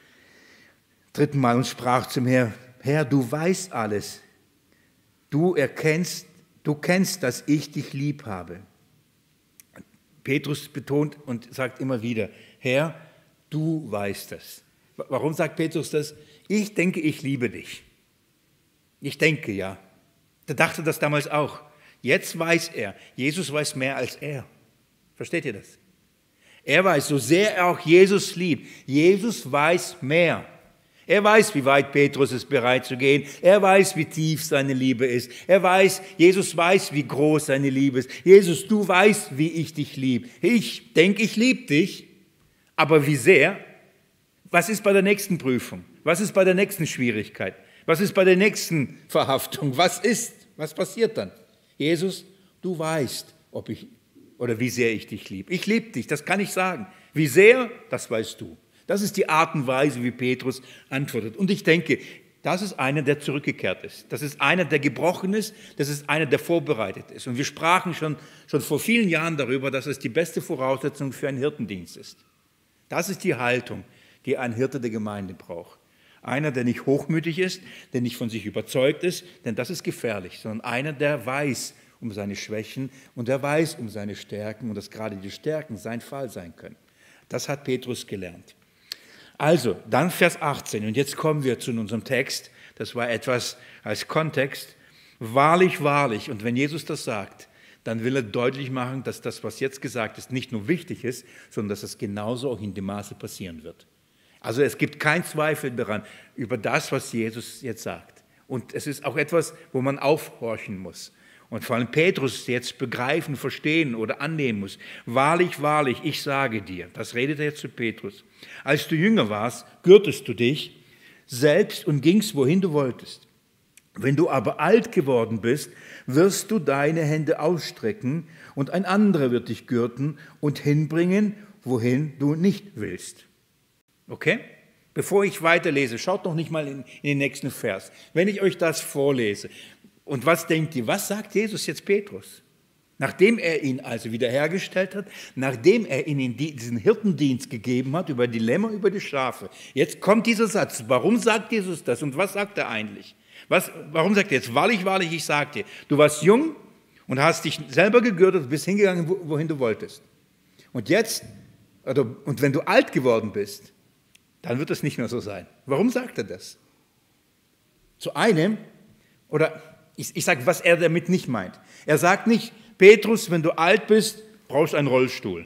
dritten Mal, und sprach zum Herrn, Herr, du weißt alles, du erkennst, du kennst, dass ich dich lieb habe. Petrus betont und sagt immer wieder, Herr, du weißt das. Warum sagt Petrus das? Ich denke, ich liebe dich. Ich denke, ja. Der dachte das damals auch. Jetzt weiß er, Jesus weiß mehr als er. Versteht ihr das? Er weiß, so sehr er auch Jesus liebt, Jesus weiß mehr. Er weiß, wie weit Petrus ist bereit zu gehen. Er weiß, wie tief seine Liebe ist. Er weiß, Jesus weiß, wie groß seine Liebe ist. Jesus, du weißt, wie ich dich liebe. Ich denke, ich liebe dich, aber wie sehr? Was ist bei der nächsten Prüfung? Was ist bei der nächsten Schwierigkeit? Was ist bei der nächsten Verhaftung? Was ist? Was passiert dann? Jesus, du weißt, ob ich oder wie sehr ich dich liebe. Ich liebe dich, das kann ich sagen. Wie sehr, das weißt du. Das ist die Art und Weise, wie Petrus antwortet. Und ich denke, das ist einer, der zurückgekehrt ist. Das ist einer, der gebrochen ist. Das ist einer, der vorbereitet ist. Und wir sprachen schon, schon vor vielen Jahren darüber, dass es die beste Voraussetzung für einen Hirtendienst ist. Das ist die Haltung, die ein Hirte der Gemeinde braucht. Einer, der nicht hochmütig ist, der nicht von sich überzeugt ist, denn das ist gefährlich, sondern einer, der weiß um seine Schwächen und der weiß um seine Stärken und dass gerade die Stärken sein Fall sein können. Das hat Petrus gelernt. Also, dann Vers achtzehn, und jetzt kommen wir zu unserem Text, das war etwas als Kontext. Wahrlich, wahrlich, und wenn Jesus das sagt, dann will er deutlich machen, dass das, was jetzt gesagt ist, nicht nur wichtig ist, sondern dass es genauso auch in dem Maße passieren wird. Also es gibt keinen Zweifel daran, über das, was Jesus jetzt sagt. Und es ist auch etwas, wo man aufhorchen muss. Und vor allem Petrus jetzt begreifen, verstehen oder annehmen muss. Wahrlich, wahrlich, ich sage dir, das redet er jetzt zu Petrus, als du jünger warst, gürtest du dich selbst und gingst, wohin du wolltest. Wenn du aber alt geworden bist, wirst du deine Hände ausstrecken und ein anderer wird dich gürten und hinbringen, wohin du nicht willst. Okay? Bevor ich weiterlese, schaut noch nicht mal in, in den nächsten Vers. Wenn ich euch das vorlese, und was denkt ihr, was sagt Jesus jetzt Petrus? Nachdem er ihn also wiederhergestellt hat, nachdem er ihnen diesen Hirtendienst gegeben hat, über die Lämmer, über die Schafe. Jetzt kommt dieser Satz. Warum sagt Jesus das und was sagt er eigentlich? Was, warum sagt er jetzt, wahrlich, wahrlich, ich sage dir, du warst jung und hast dich selber gegürtet, bist hingegangen, wohin du wolltest. Und jetzt, oder, und wenn du alt geworden bist, dann wird es nicht mehr so sein. Warum sagt er das? Zu einem, oder ich, ich sage, was er damit nicht meint. Er sagt nicht, Petrus, wenn du alt bist, brauchst du einen Rollstuhl.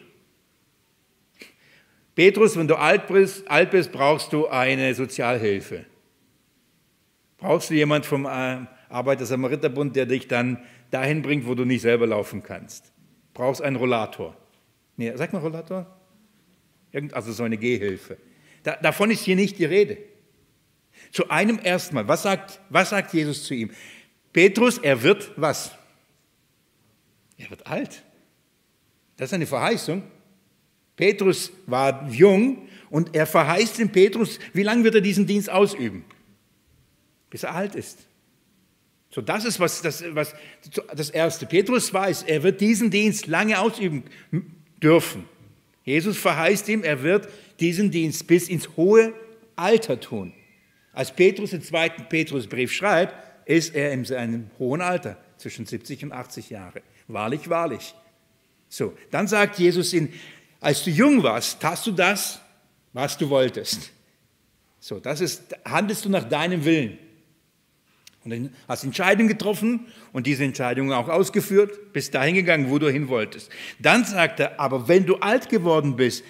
Petrus, wenn du alt bist, alt bist brauchst du eine Sozialhilfe. Brauchst du jemanden vom Arbeiter-Samariter-Bund, der dich dann dahin bringt, wo du nicht selber laufen kannst. Brauchst einen Rollator. Nee, sag mal Rollator? Also so eine Gehhilfe. Da, davon ist hier nicht die Rede. Zu einem erstmal, was sagt, was sagt Jesus zu ihm? Petrus, er wird was? Er wird alt. Das ist eine Verheißung. Petrus war jung und er verheißt dem Petrus, wie lange wird er diesen Dienst ausüben? Bis er alt ist. So, das ist was, das, was, das Erste. Petrus weiß, er wird diesen Dienst lange ausüben dürfen. Jesus verheißt ihm, er wird diesen Dienst bis ins hohe Alter tun. Als Petrus den zweiten Petrusbrief schreibt, ist er in seinem hohen Alter, zwischen siebzig und achtzig Jahre. Wahrlich, wahrlich. So, dann sagt Jesus ihm, als du jung warst, tatst du das, was du wolltest. So, das ist, handelst du nach deinem Willen. Und dann hast du Entscheidungen getroffen und diese Entscheidungen auch ausgeführt, bist dahin gegangen, wo du hin wolltest. Dann sagt er, aber wenn du alt geworden bist,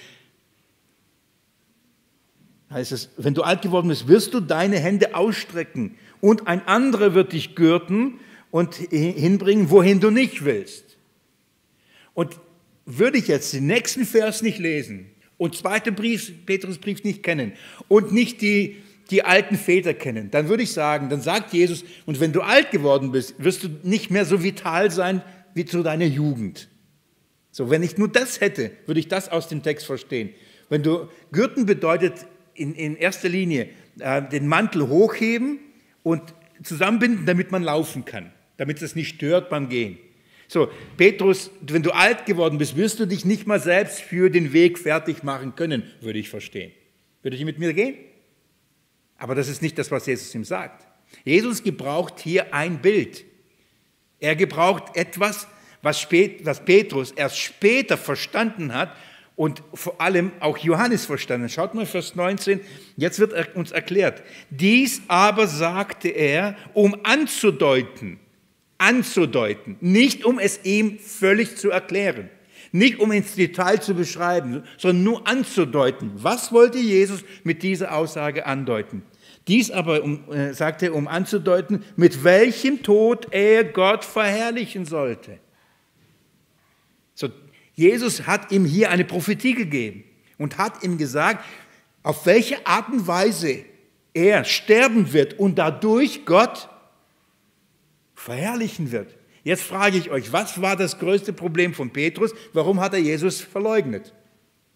heißt es, wenn du alt geworden bist, wirst du deine Hände ausstrecken und ein anderer wird dich gürten und hinbringen, wohin du nicht willst. Und würde ich jetzt den nächsten Vers nicht lesen und zweiten Brief, Petrusbrief nicht kennen und nicht die die alten Väter kennen, dann würde ich sagen, dann sagt Jesus, und wenn du alt geworden bist, wirst du nicht mehr so vital sein wie zu deiner Jugend. So, wenn ich nur das hätte, würde ich das aus dem Text verstehen. Wenn du, Gürten bedeutet in, in erster Linie äh, den Mantel hochheben und zusammenbinden, damit man laufen kann, damit es nicht stört beim Gehen. So, Petrus, wenn du alt geworden bist, wirst du dich nicht mal selbst für den Weg fertig machen können, würde ich verstehen. Würdet ihr mit mir gehen? Aber das ist nicht das, was Jesus ihm sagt. Jesus gebraucht hier ein Bild. Er gebraucht etwas, was, spät, was Petrus erst später verstanden hat und vor allem auch Johannes verstanden. Schaut mal Vers neunzehn, jetzt wird uns erklärt. Dies aber sagte er, um anzudeuten, anzudeuten, nicht um es ihm völlig zu erklären. Nicht um ins Detail zu beschreiben, sondern nur anzudeuten. Was wollte Jesus mit dieser Aussage andeuten? Dies aber, um, äh, sagte er, um anzudeuten, mit welchem Tod er Gott verherrlichen sollte. So, Jesus hat ihm hier eine Prophetie gegeben und hat ihm gesagt, auf welche Art und Weise er sterben wird und dadurch Gott verherrlichen wird. Jetzt frage ich euch, was war das größte Problem von Petrus? Warum hat er Jesus verleugnet?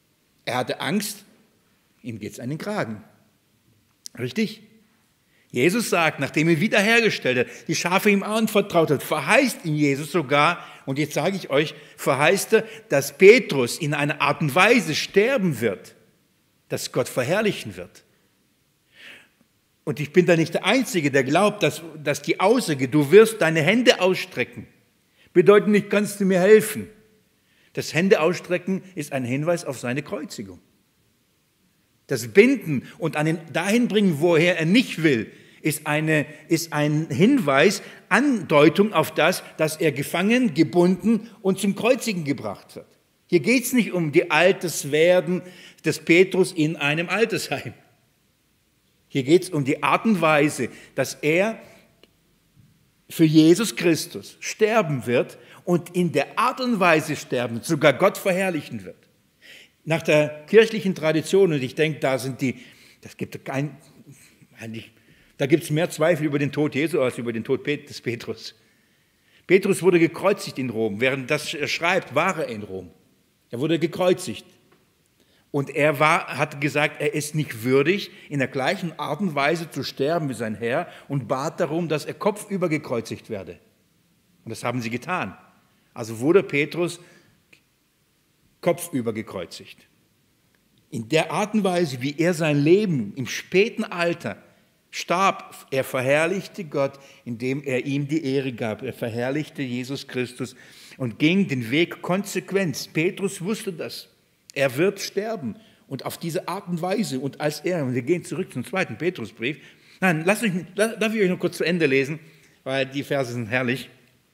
Er hatte Angst, ihm geht es an den Kragen. Richtig? Jesus sagt, nachdem er wiederhergestellt hat, die Schafe ihm anvertraut hat, verheißt ihm Jesus sogar, und jetzt sage ich euch, verheißt er, dass Petrus in einer Art und Weise sterben wird, dass Gott verherrlichen wird. Und ich bin da nicht der Einzige, der glaubt, dass, dass die Aussage, du wirst deine Hände ausstrecken, bedeutet nicht, kannst du mir helfen. Das Hände ausstrecken ist ein Hinweis auf seine Kreuzigung. Das Binden und an den, dahin bringen, woher er nicht will, ist, eine, ist ein Hinweis, Andeutung auf das, dass er gefangen, gebunden und zum Kreuzigen gebracht wird. Hier geht es nicht um die Alterswerden des Petrus in einem Altersheim. Hier geht es um die Art und Weise, dass er für Jesus Christus sterben wird und in der Art und Weise sterben, sogar Gott verherrlichen wird. Nach der kirchlichen Tradition, und ich denke, da sind die, das gibt kein, eigentlich, da gibt es mehr Zweifel über den Tod Jesu als über den Tod des Petrus. Petrus wurde gekreuzigt in Rom. Während das er schreibt, war er in Rom. Er wurde gekreuzigt. Und er war, hat gesagt, er ist nicht würdig, in der gleichen Art und Weise zu sterben wie sein Herr, und bat darum, dass er kopfüber gekreuzigt werde. Und das haben sie getan. Also wurde Petrus kopfüber gekreuzigt. In der Art und Weise, wie er sein Leben im späten Alter starb, er verherrlichte Gott, indem er ihm die Ehre gab. Er verherrlichte Jesus Christus und ging den Weg konsequent. Petrus wusste das. Er wird sterben. Und auf diese Art und Weise, und als er, und wir gehen zurück zum zweiten Petrusbrief, nein, lasst mich, darf ich euch noch kurz zu Ende lesen, weil die Verse sind herrlich.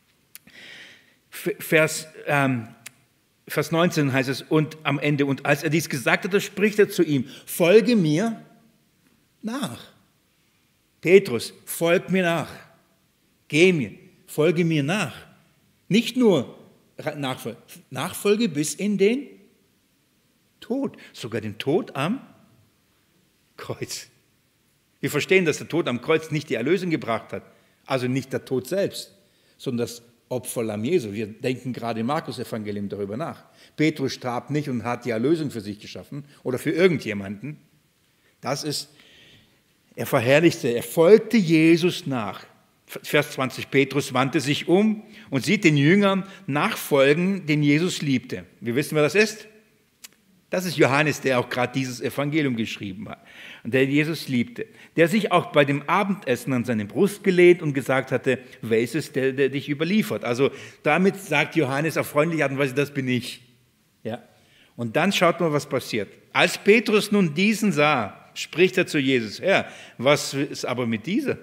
Vers, ähm, Vers neunzehn heißt es, und am Ende, und als er dies gesagt hatte, spricht er zu ihm, folge mir nach. Petrus, folg mir nach. Geh mir, folge mir nach. Nicht nur Nachfolge, Nachfolge bis in den Tod, sogar den Tod am Kreuz. Wir verstehen, dass der Tod am Kreuz nicht die Erlösung gebracht hat, also nicht der Tod selbst, sondern das Opferlamm Jesu. Wir denken gerade im Markus-Evangelium darüber nach. Petrus starb nicht und hat die Erlösung für sich geschaffen oder für irgendjemanden. Das ist, er verherrlichte, er folgte Jesus nach. Vers zwanzig, Petrus wandte sich um und sieht den Jüngern nachfolgen, den Jesus liebte. Wir wissen, wer das ist? Das ist Johannes, der auch gerade dieses Evangelium geschrieben hat und der Jesus liebte, der sich auch bei dem Abendessen an seine Brust gelehnt und gesagt hatte, wer ist es, der, der dich überliefert? Also damit sagt Johannes auf freundliche Art und Weise, das bin ich. Ja. Und dann schaut mal, was passiert. Als Petrus nun diesen sah, spricht er zu Jesus, Herr, was ist aber mit dieser?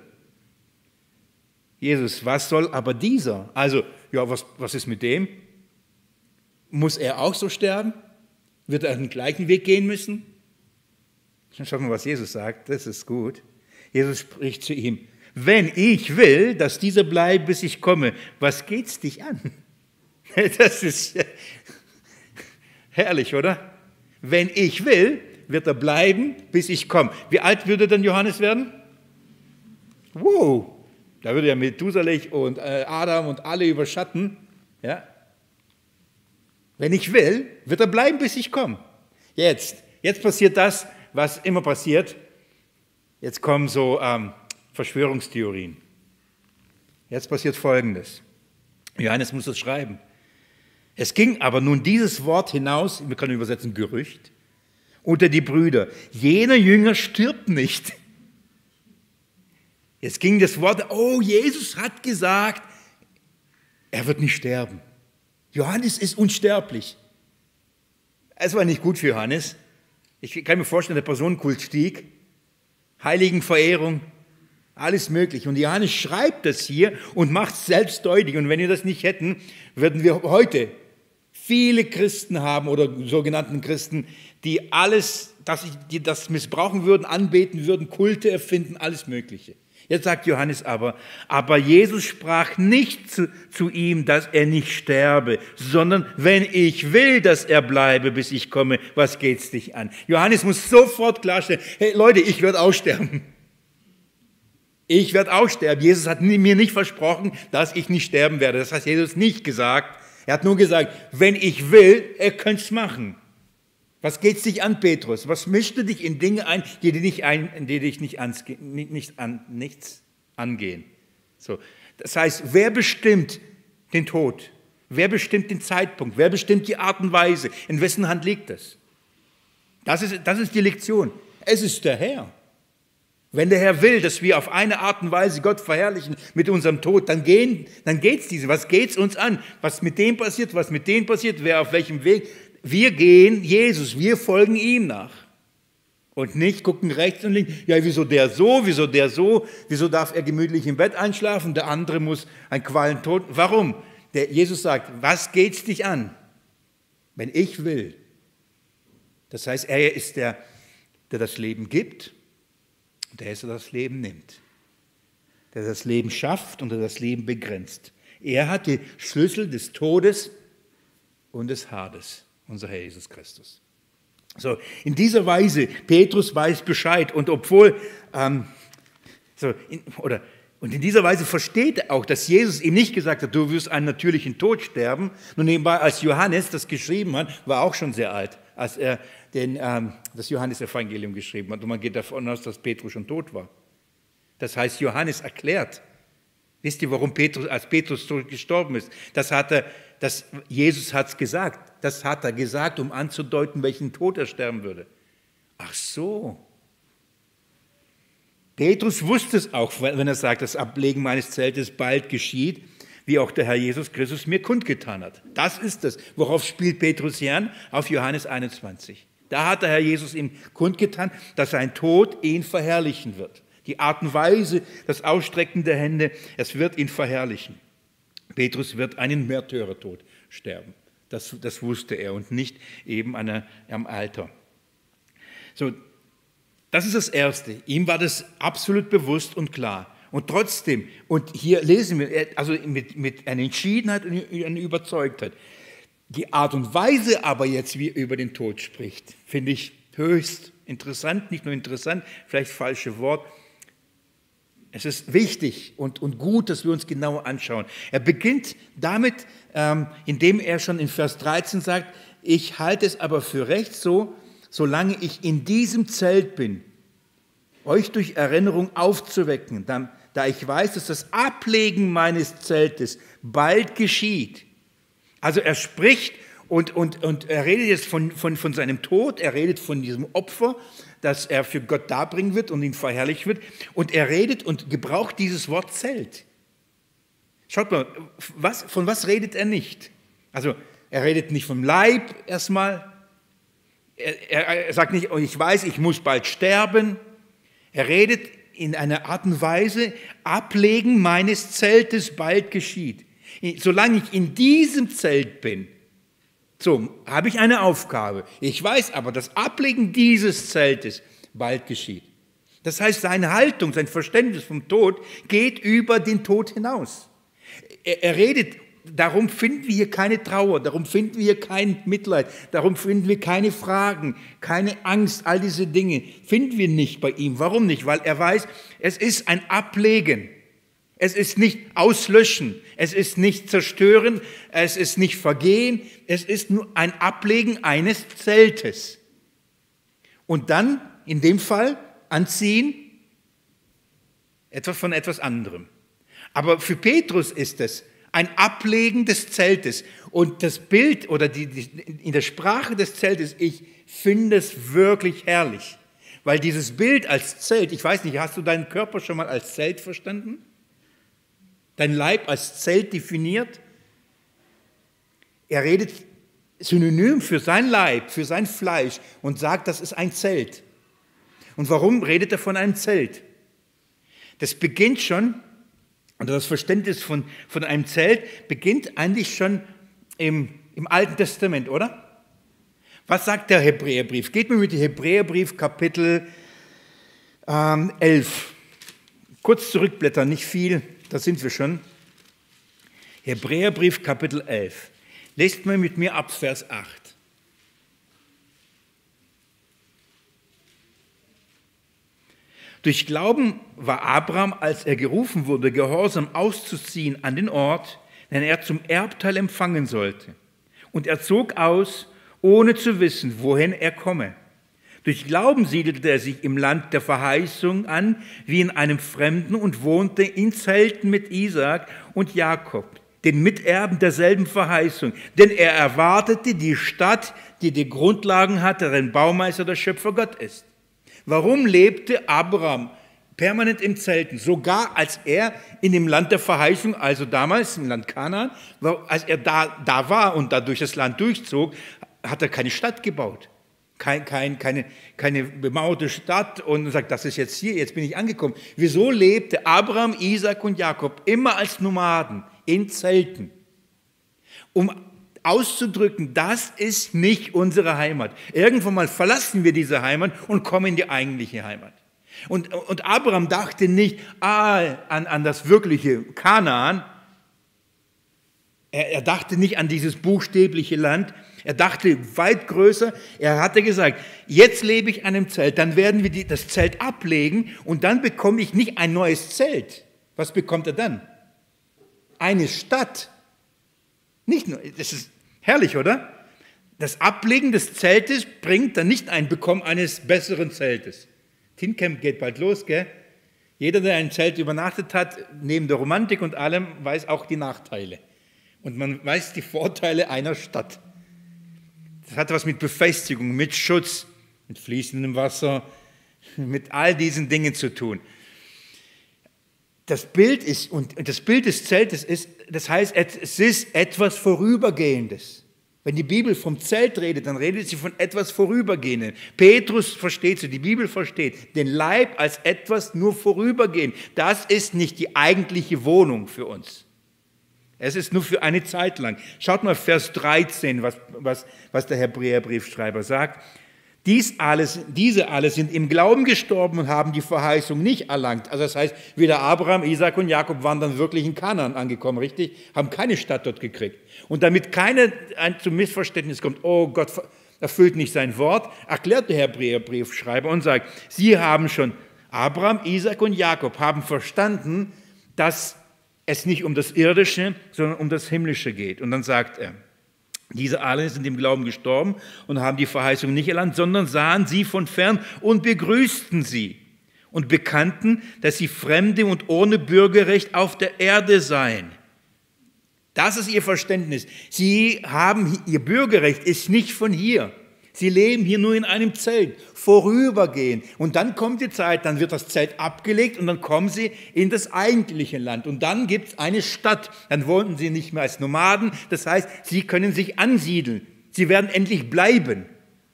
Jesus, was soll aber dieser? Also, ja, was, was ist mit dem? Muss er auch so sterben? Wird er den gleichen Weg gehen müssen? Schaut mal, was Jesus sagt, das ist gut. Jesus spricht zu ihm, wenn ich will, dass dieser bleibt, bis ich komme, was geht's dich an? Das ist herrlich, oder? Wenn ich will, wird er bleiben, bis ich komme. Wie alt würde dann Johannes werden? Wow, da würde ja Methuselech und Adam und alle überschatten, ja? Wenn ich will, wird er bleiben, bis ich komme. Jetzt, jetzt passiert das, was immer passiert. Jetzt kommen so ähm, Verschwörungstheorien. Jetzt passiert Folgendes. Johannes muss das schreiben. Es ging aber nun dieses Wort hinaus, wir können übersetzen Gerücht, unter die Brüder. Jener Jünger stirbt nicht. Jetzt ging das Wort, oh, Jesus hat gesagt, er wird nicht sterben. Johannes ist unsterblich. Es war nicht gut für Johannes. Ich kann mir vorstellen, der Personenkult stieg, Heiligenverehrung, alles möglich. Und Johannes schreibt das hier und macht es selbst deutlich. Und wenn wir das nicht hätten, würden wir heute viele Christen haben oder sogenannten Christen, die alles, dass die das missbrauchen würden, anbeten würden, Kulte erfinden, alles Mögliche. Jetzt sagt Johannes aber, aber Jesus sprach nicht zu, zu ihm, dass er nicht sterbe, sondern wenn ich will, dass er bleibe, bis ich komme, was geht's dich an? Johannes muss sofort klarstellen, hey Leute, ich werde auch sterben. Ich werde auch sterben. Jesus hat mir nicht versprochen, dass ich nicht sterben werde. Das hat Jesus nicht gesagt. Er hat nur gesagt, wenn ich will, er könnte es machen. Was geht es dich an, Petrus? Was mischst du dich in Dinge ein, die dich nicht, ein, die dich nicht, ans, nicht an, nichts angehen? So. Das heißt, wer bestimmt den Tod? Wer bestimmt den Zeitpunkt? Wer bestimmt die Art und Weise? In wessen Hand liegt das? Das ist, das ist die Lektion. Es ist der Herr. Wenn der Herr will, dass wir auf eine Art und Weise Gott verherrlichen mit unserem Tod, dann, gehen, dann geht es diese. Was geht es uns an? Was mit dem passiert, was mit dem passiert, wer auf welchem Weg? Wir gehen Jesus, wir folgen ihm nach. Und nicht gucken rechts und links, ja, wieso der so, wieso der so, wieso darf er gemütlich im Bett einschlafen, der andere muss ein Qualen Tod. Warum? Der Jesus sagt, was geht's dich an? Wenn ich will. Das heißt, er ist der, der das Leben gibt, und er ist, der das Leben nimmt. Der das Leben schafft und der das Leben begrenzt. Er hat die Schlüssel des Todes und des Hades, unser Herr Jesus Christus. So, in dieser Weise, Petrus weiß Bescheid und obwohl, ähm, so, in, oder, und in dieser Weise versteht er auch, dass Jesus ihm nicht gesagt hat, du wirst einen natürlichen Tod sterben. Nur nebenbei, als Johannes das geschrieben hat, war auch schon sehr alt, als er den, ähm, das Johannesevangelium geschrieben hat. Und man geht davon aus, dass Petrus schon tot war. Das heißt, Johannes erklärt, wisst ihr, warum Petrus, als Petrus gestorben ist? Das hat er, das, Jesus hat es gesagt. Das hat er gesagt, um anzudeuten, welchen Tod er sterben würde. Ach so. Petrus wusste es auch, wenn er sagt, das Ablegen meines Zeltes bald geschieht, wie auch der Herr Jesus Christus mir kundgetan hat. Das ist es. Worauf spielt Petrus hier an? Auf Johannes einundzwanzig. Da hat der Herr Jesus ihm kundgetan, dass sein Tod ihn verherrlichen wird. Die Art und Weise, das Ausstrecken der Hände, es wird ihn verherrlichen. Petrus wird einen Märtyrertod sterben. Das, das wusste er und nicht eben eine, am Alter. So, das ist das Erste. Ihm war das absolut bewusst und klar. Und trotzdem, und hier lesen wir, also mit, mit einer Entschiedenheit und einer Überzeugtheit, die Art und Weise aber jetzt, wie er über den Tod spricht, finde ich höchst interessant, nicht nur interessant, vielleicht falsche Wort. Es ist wichtig und, und gut, dass wir uns genauer anschauen. Er beginnt damit, ähm, indem er schon in Vers dreizehn sagt, ich halte es aber für recht so, solange ich in diesem Zelt bin, euch durch Erinnerung aufzuwecken, dann, da ich weiß, dass das Ablegen meines Zeltes bald geschieht. Also er spricht und, und, und er redet jetzt von, von, von seinem Tod, er redet von diesem Opfer, das er für Gott darbringen wird und ihn verherrlichen wird. Und er redet und gebraucht dieses Wort Zelt. Schaut mal, was, von was redet er nicht? Also er redet nicht vom Leib erstmal. Er, er, er sagt nicht, oh, ich weiß, ich muss bald sterben. Er redet in einer Art und Weise, Ablegen meines Zeltes bald geschieht. Solange ich in diesem Zelt bin, so, habe ich eine Aufgabe. Ich weiß aber, das Ablegen dieses Zeltes bald geschieht. Das heißt, seine Haltung, sein Verständnis vom Tod geht über den Tod hinaus. Er, er redet, darum finden wir hier keine Trauer, darum finden wir hier kein Mitleid, darum finden wir keine Fragen, keine Angst, all diese Dinge finden wir nicht bei ihm. Warum nicht? Weil er weiß, es ist ein Ablegen. Es ist nicht auslöschen, es ist nicht zerstören, es ist nicht vergehen, es ist nur ein Ablegen eines Zeltes. Und dann, in dem Fall, anziehen, etwas von etwas anderem. Aber für Petrus ist es ein Ablegen des Zeltes. Und das Bild oder die, die, in der Sprache des Zeltes, ich finde es wirklich herrlich. Weil dieses Bild als Zelt, ich weiß nicht, hast du deinen Körper schon mal als Zelt verstanden? Dein Leib als Zelt definiert. Er redet synonym für sein Leib, für sein Fleisch und sagt, das ist ein Zelt. Und warum redet er von einem Zelt? Das beginnt schon, oder das Verständnis von, von einem Zelt beginnt eigentlich schon im, im Alten Testament, oder? Was sagt der Hebräerbrief? Geht mir mit dem Hebräerbrief Kapitel ähm, elf. Kurz zurückblättern, nicht viel. Da sind wir schon. Hebräerbrief Kapitel elf. Lest mal mit mir ab Vers acht. Durch Glauben war Abraham, als er gerufen wurde, gehorsam auszuziehen an den Ort, den er zum Erbteil empfangen sollte. Und er zog aus ohne zu wissen, wohin er komme. Durch Glauben siedelte er sich im Land der Verheißung an, wie in einem Fremden, und wohnte in Zelten mit Isaak und Jakob, den Miterben derselben Verheißung. Denn er erwartete die Stadt, die die Grundlagen hat, deren Baumeister der Schöpfer Gott ist. Warum lebte Abraham permanent in Zelten? Sogar als er in dem Land der Verheißung, also damals im Land Kanaan, als er da, da war und da durch das Land durchzog, hat er keine Stadt gebaut. Kein, kein, keine, keine bemauerte Stadt und sagt, das ist jetzt hier, jetzt bin ich angekommen. Wieso lebte Abraham, Isaak und Jakob immer als Nomaden in Zelten? Um auszudrücken, das ist nicht unsere Heimat. Irgendwann mal verlassen wir diese Heimat und kommen in die eigentliche Heimat. Und, und Abraham dachte nicht ah, an, an das wirkliche Kanaan. Er, er dachte nicht an dieses buchstäbliche Land. Er dachte weit größer. Er hatte gesagt, jetzt lebe ich in einem Zelt, dann werden wir die, das Zelt ablegen und dann bekomme ich nicht ein neues Zelt. Was bekommt er dann? Eine Stadt. Nicht nur, das ist herrlich, oder? Das Ablegen des Zeltes bringt dann nicht ein Bekommen eines besseren Zeltes. Teamcamp geht bald los, gell? Jeder, der ein Zelt übernachtet hat, neben der Romantik und allem, weiß auch die Nachteile. Und man weiß die Vorteile einer Stadt. Das hat was mit Befestigung, mit Schutz, mit fließendem Wasser, mit all diesen Dingen zu tun. Das Bild ist, und das Bild des Zeltes ist, das heißt, es ist etwas Vorübergehendes. Wenn die Bibel vom Zelt redet, dann redet sie von etwas Vorübergehendem. Petrus versteht so, die Bibel versteht den Leib als etwas nur vorübergehend. Das ist nicht die eigentliche Wohnung für uns. Es ist nur für eine Zeit lang. Schaut mal Vers dreizehn, was, was, was der Hebräerbriefschreiber sagt. Dies alles, diese alle sind im Glauben gestorben und haben die Verheißung nicht erlangt. Also das heißt, weder Abraham, Isaak und Jakob waren dann wirklich in Kanaan angekommen, richtig? Haben keine Stadt dort gekriegt. Und damit keine ein, zum Missverständnis kommt, oh Gott erfüllt nicht sein Wort, erklärt der Hebräerbriefschreiber und sagt, sie haben schon, Abraham, Isaak und Jakob haben verstanden, dass es nicht um das Irdische, sondern um das Himmlische geht. Und dann sagt er, diese alle sind im Glauben gestorben und haben die Verheißung nicht erlangt, sondern sahen sie von fern und begrüßten sie und bekannten, dass sie Fremde und ohne Bürgerrecht auf der Erde seien. Das ist ihr Verständnis. Sie haben, ihr Bürgerrecht ist nicht von hier. Sie leben hier nur in einem Zelt, vorübergehend. Und dann kommt die Zeit, dann wird das Zelt abgelegt und dann kommen sie in das eigentliche Land. Und dann gibt es eine Stadt. Dann wohnen sie nicht mehr als Nomaden. Das heißt, sie können sich ansiedeln. Sie werden endlich bleiben.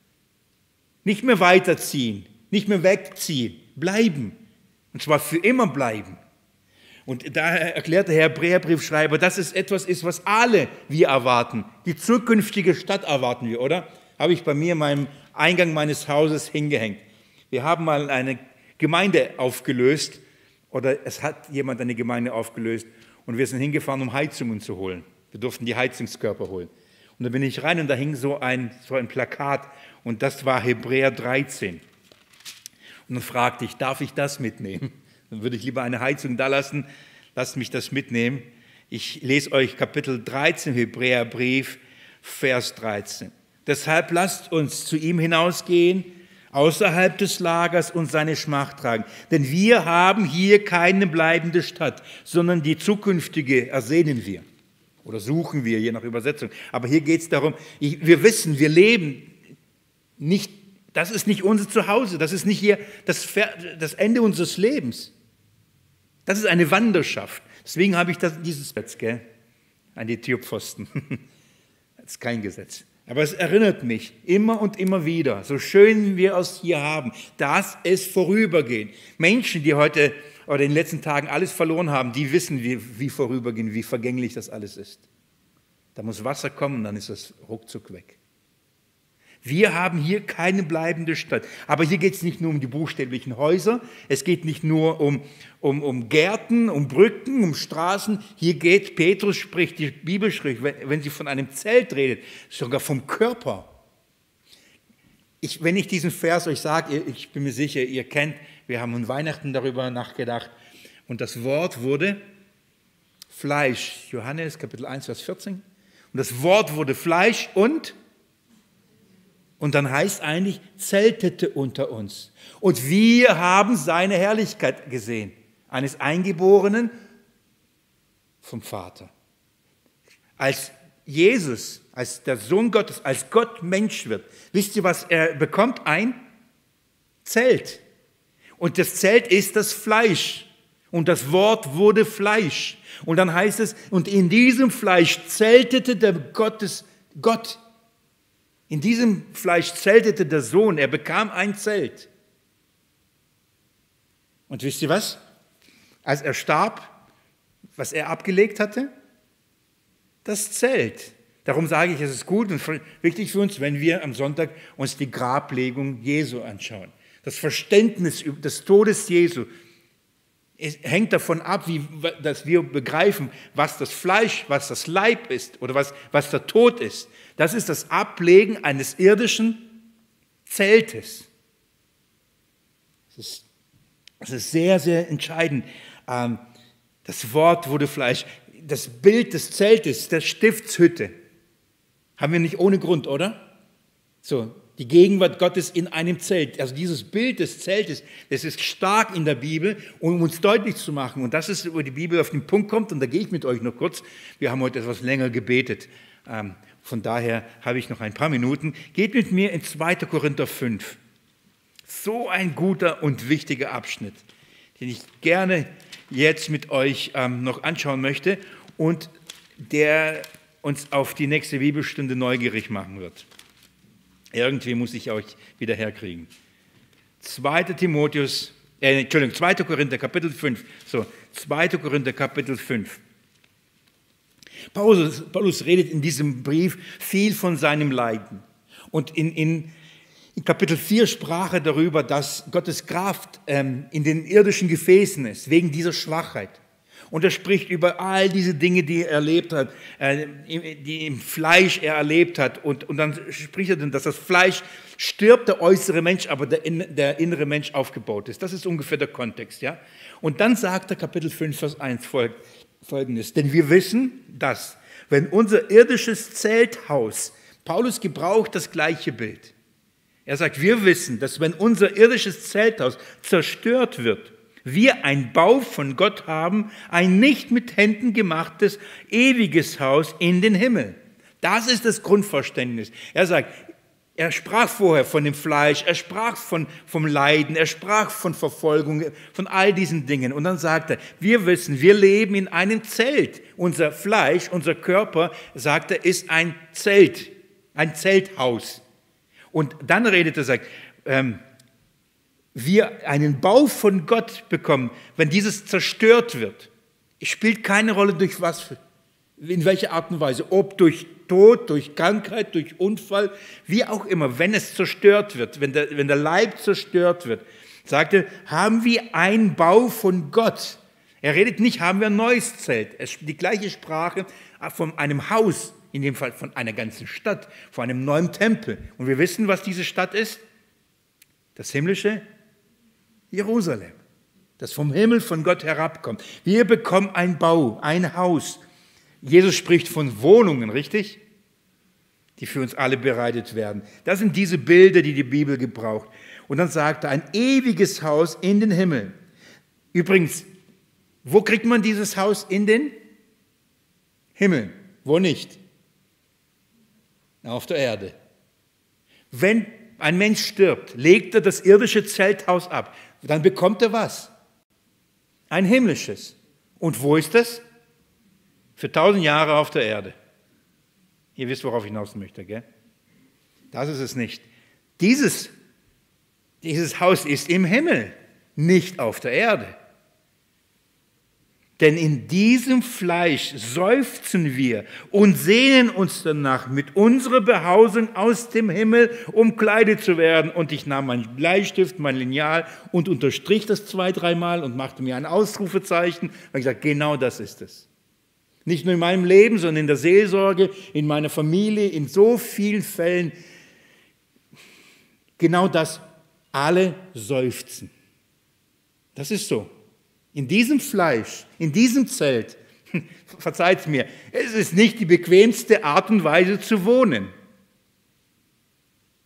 Nicht mehr weiterziehen, nicht mehr wegziehen, bleiben. Und zwar für immer bleiben. Und da erklärt der Hebräerbriefschreiber, dass es etwas ist, was alle wir erwarten. Die zukünftige Stadt erwarten wir, oder? Habe ich bei mir in meinem Eingang meines Hauses hingehängt. Wir haben mal eine Gemeinde aufgelöst, oder es hat jemand eine Gemeinde aufgelöst, und wir sind hingefahren, um Heizungen zu holen. Wir durften die Heizungskörper holen. Und da bin ich rein und da hing so ein, so ein Plakat, und das war Hebräer dreizehn. Und dann fragte ich, darf ich das mitnehmen? Dann würde ich lieber eine Heizung da lassen, lasst mich das mitnehmen. Ich lese euch Kapitel dreizehn, Hebräerbrief, Vers dreizehn. Deshalb lasst uns zu ihm hinausgehen, außerhalb des Lagers und seine Schmach tragen. Denn wir haben hier keine bleibende Stadt, sondern die zukünftige ersehnen wir oder suchen wir, je nach Übersetzung. Aber hier geht es darum, ich, wir wissen, wir leben nicht, das ist nicht unser Zuhause, das ist nicht hier das, das Ende unseres Lebens. Das ist eine Wanderschaft. Deswegen habe ich das, dieses Gesetz, gell, an die Türpfosten. Das ist kein Gesetz. Aber es erinnert mich immer und immer wieder, so schön wir es hier haben, das ist vorübergehend. Menschen, die heute oder in den letzten Tagen alles verloren haben, die wissen, wie, wie vorübergehend, wie vergänglich das alles ist. Da muss Wasser kommen, dann ist das ruckzuck weg. Wir haben hier keine bleibende Stadt. Aber hier geht es nicht nur um die buchstäblichen Häuser, es geht nicht nur um, um, um Gärten, um Brücken, um Straßen. Hier geht, Petrus spricht, die Bibel spricht, wenn sie von einem Zelt redet, sogar vom Körper. Ich, wenn ich diesen Vers euch sage, ich bin mir sicher, ihr kennt, wir haben an Weihnachten darüber nachgedacht. Und das Wort wurde Fleisch. Johannes Kapitel eins, Vers vierzehn. Und das Wort wurde Fleisch und Und dann heißt eigentlich, zeltete unter uns. Und wir haben seine Herrlichkeit gesehen, eines Eingeborenen vom Vater. Als Jesus, als der Sohn Gottes, als Gott Mensch wird, wisst ihr, was er bekommt? Ein Zelt. Und das Zelt ist das Fleisch. Und das Wort wurde Fleisch. Und dann heißt es, und in diesem Fleisch zeltete der Gottes, Gott. In diesem Fleisch zeltete der Sohn. Er bekam ein Zelt. Und wisst ihr was? Als er starb, was er abgelegt hatte? Das Zelt. Darum sage ich, es ist gut und wichtig für uns, wenn wir am Sonntag uns die Grablegung Jesu anschauen. Das Verständnis des Todes Jesu es hängt davon ab, wie, dass wir begreifen, was das Fleisch, was das Leib ist oder was, was der Tod ist. Das ist das Ablegen eines irdischen Zeltes. Das ist, das ist sehr, sehr entscheidend. Das Wort wurde Fleisch. Das Bild des Zeltes, der Stiftshütte, haben wir nicht ohne Grund, oder? So, die Gegenwart Gottes in einem Zelt. Also dieses Bild des Zeltes, das ist stark in der Bibel, um uns deutlich zu machen. Und das ist, wo die Bibel auf den Punkt kommt, und da gehe ich mit euch noch kurz. Wir haben heute etwas länger gebetet. Ähm, von daher habe ich noch ein paar Minuten. Geht mit mir in zweiter Korinther fünf. So ein guter und wichtiger Abschnitt, den ich gerne jetzt mit euch ähm, noch anschauen möchte und der uns auf die nächste Bibelstunde neugierig machen wird. Irgendwie muss ich euch wieder herkriegen. zweiter Timotheus, äh, Entschuldigung, zweiter Korinther, Kapitel fünf. So, zweiter Korinther, Kapitel fünf. Paulus, Paulus redet in diesem Brief viel von seinem Leiden. Und in, in, in Kapitel vier sprach er darüber, dass Gottes Kraft ähm, in den irdischen Gefäßen ist, wegen dieser Schwachheit. Und er spricht über all diese Dinge, die er erlebt hat, äh, die im Fleisch er erlebt hat. Und, und dann spricht er dann, dass das Fleisch stirbt, der äußere Mensch, aber der, der innere Mensch aufgebaut ist. Das ist ungefähr der Kontext. Ja? Und dann sagt er Kapitel fünf, Vers eins folgendes. Denn wir wissen, dass, wenn unser irdisches Zelthaus, Paulus gebraucht das gleiche Bild. Er sagt, wir wissen, dass wenn unser irdisches Zelthaus zerstört wird, wir ein Bau von Gott haben, ein nicht mit Händen gemachtes, ewiges Haus in den Himmel. Das ist das Grundverständnis. Er sagt, er sprach vorher von dem Fleisch, er sprach von, vom Leiden, er sprach von Verfolgung, von all diesen Dingen. Und dann sagt er, wir wissen, wir leben in einem Zelt. Unser Fleisch, unser Körper, sagt er, ist ein Zelt, ein Zelthaus. Und dann redet er, sagt, ähm, wir einen Bau von Gott bekommen, wenn dieses zerstört wird. Es spielt keine Rolle, durch was, in welcher Art und Weise, ob durch Tod, durch Krankheit, durch Unfall, wie auch immer, wenn es zerstört wird, wenn der, wenn der Leib zerstört wird, sagt er, haben wir einen Bau von Gott. Er redet nicht, haben wir ein neues Zelt. Es, die gleiche Sprache von einem Haus, in dem Fall von einer ganzen Stadt, von einem neuen Tempel. Und wir wissen, was diese Stadt ist. Das himmlische Jerusalem, das vom Himmel von Gott herabkommt. Wir bekommen ein Bau, ein Haus. Jesus spricht von Wohnungen, richtig? Die für uns alle bereitet werden. Das sind diese Bilder, die die Bibel gebraucht. Und dann sagt er, ein ewiges Haus in den Himmel. Übrigens, wo kriegt man dieses Haus in den Himmel? Wo nicht? Auf der Erde. Wenn ein Mensch stirbt, legt er das irdische Zelthaus ab. Dann bekommt er was? Ein himmlisches. Und wo ist das? Für tausend Jahre auf der Erde. Ihr wisst, worauf ich hinaus möchte, gell? Das ist es nicht. Dieses, dieses Haus ist im Himmel, nicht auf der Erde. Denn in diesem Fleisch seufzen wir und sehnen uns danach, mit unserer Behausung aus dem Himmel umkleidet zu werden. Und ich nahm meinen Bleistift, mein Lineal und unterstrich das zwei, dreimal und machte mir ein Ausrufezeichen. Und ich sagte, genau das ist es. Nicht nur in meinem Leben, sondern in der Seelsorge, in meiner Familie, in so vielen Fällen. Genau das, alle seufzen. Das ist so. In diesem Fleisch, in diesem Zelt, verzeiht mir, es ist nicht die bequemste Art und Weise zu wohnen.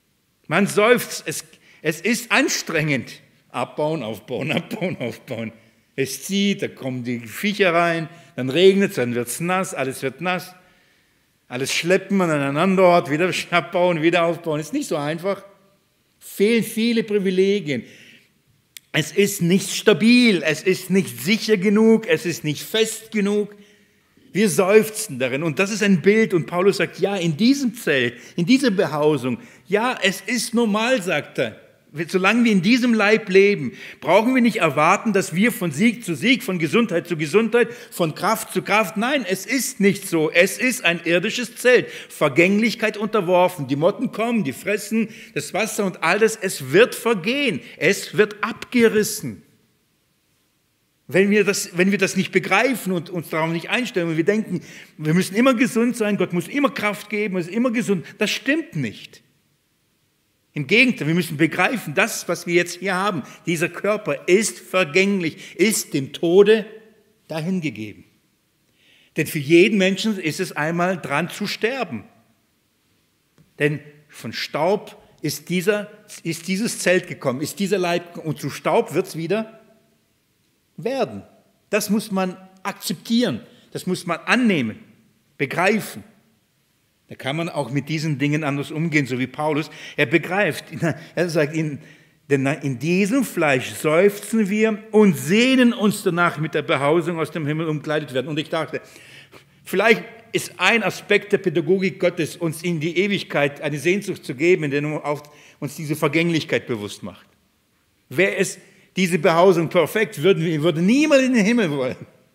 Man seufzt, es, es ist anstrengend. Abbauen, aufbauen, abbauen, aufbauen. Es zieht, da kommen die Viecher rein, dann regnet es, dann wird es nass, alles wird nass. Alles schleppen und aneinander Ort, wieder abbauen, wieder aufbauen. Ist nicht so einfach. Fehlen viele Privilegien. Es ist nicht stabil, es ist nicht sicher genug, es ist nicht fest genug. Wir seufzen darin und das ist ein Bild und Paulus sagt, ja, in diesem Zelt, in dieser Behausung, ja, es ist normal, sagt er. Solange wir in diesem Leib leben, brauchen wir nicht erwarten, dass wir von Sieg zu Sieg, von Gesundheit zu Gesundheit, von Kraft zu Kraft, nein, es ist nicht so. Es ist ein irdisches Zelt, Vergänglichkeit unterworfen. Die Motten kommen, die fressen das Wasser und alles, es wird vergehen, es wird abgerissen. Wenn wir das, wenn wir das nicht begreifen und uns darauf nicht einstellen und wir denken, wir müssen immer gesund sein, Gott muss immer Kraft geben, ist immer gesund, das stimmt nicht. Im Gegenteil, wir müssen begreifen, das, was wir jetzt hier haben, dieser Körper ist vergänglich, ist dem Tode dahingegeben. Denn für jeden Menschen ist es einmal dran zu sterben. Denn von Staub ist, dieser, ist dieses Zelt gekommen, ist dieser Leib gekommen und zu Staub wird es wieder werden. Das muss man akzeptieren, das muss man annehmen, begreifen. Da kann man auch mit diesen Dingen anders umgehen, so wie Paulus. Er begreift, er sagt, in, denn in diesem Fleisch seufzen wir und sehnen uns danach, mit der Behausung aus dem Himmel umkleidet werden. Und ich dachte, vielleicht ist ein Aspekt der Pädagogik Gottes, uns in die Ewigkeit eine Sehnsucht zu geben, indem er uns diese Vergänglichkeit bewusst macht. Wäre es diese Behausung perfekt, würden wir würden niemand in den Himmel wollen.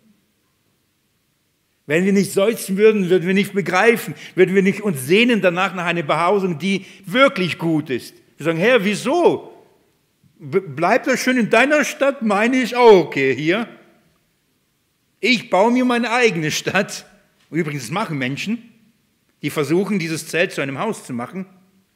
Wenn wir nicht seufzen würden, würden wir nicht begreifen, würden wir nicht uns sehnen danach nach einer Behausung, die wirklich gut ist. Wir sagen, Herr, wieso? Bleib doch schön in deiner Stadt, meine ich auch okay hier. Ich baue mir meine eigene Stadt. Übrigens, das machen Menschen, die versuchen, dieses Zelt zu einem Haus zu machen.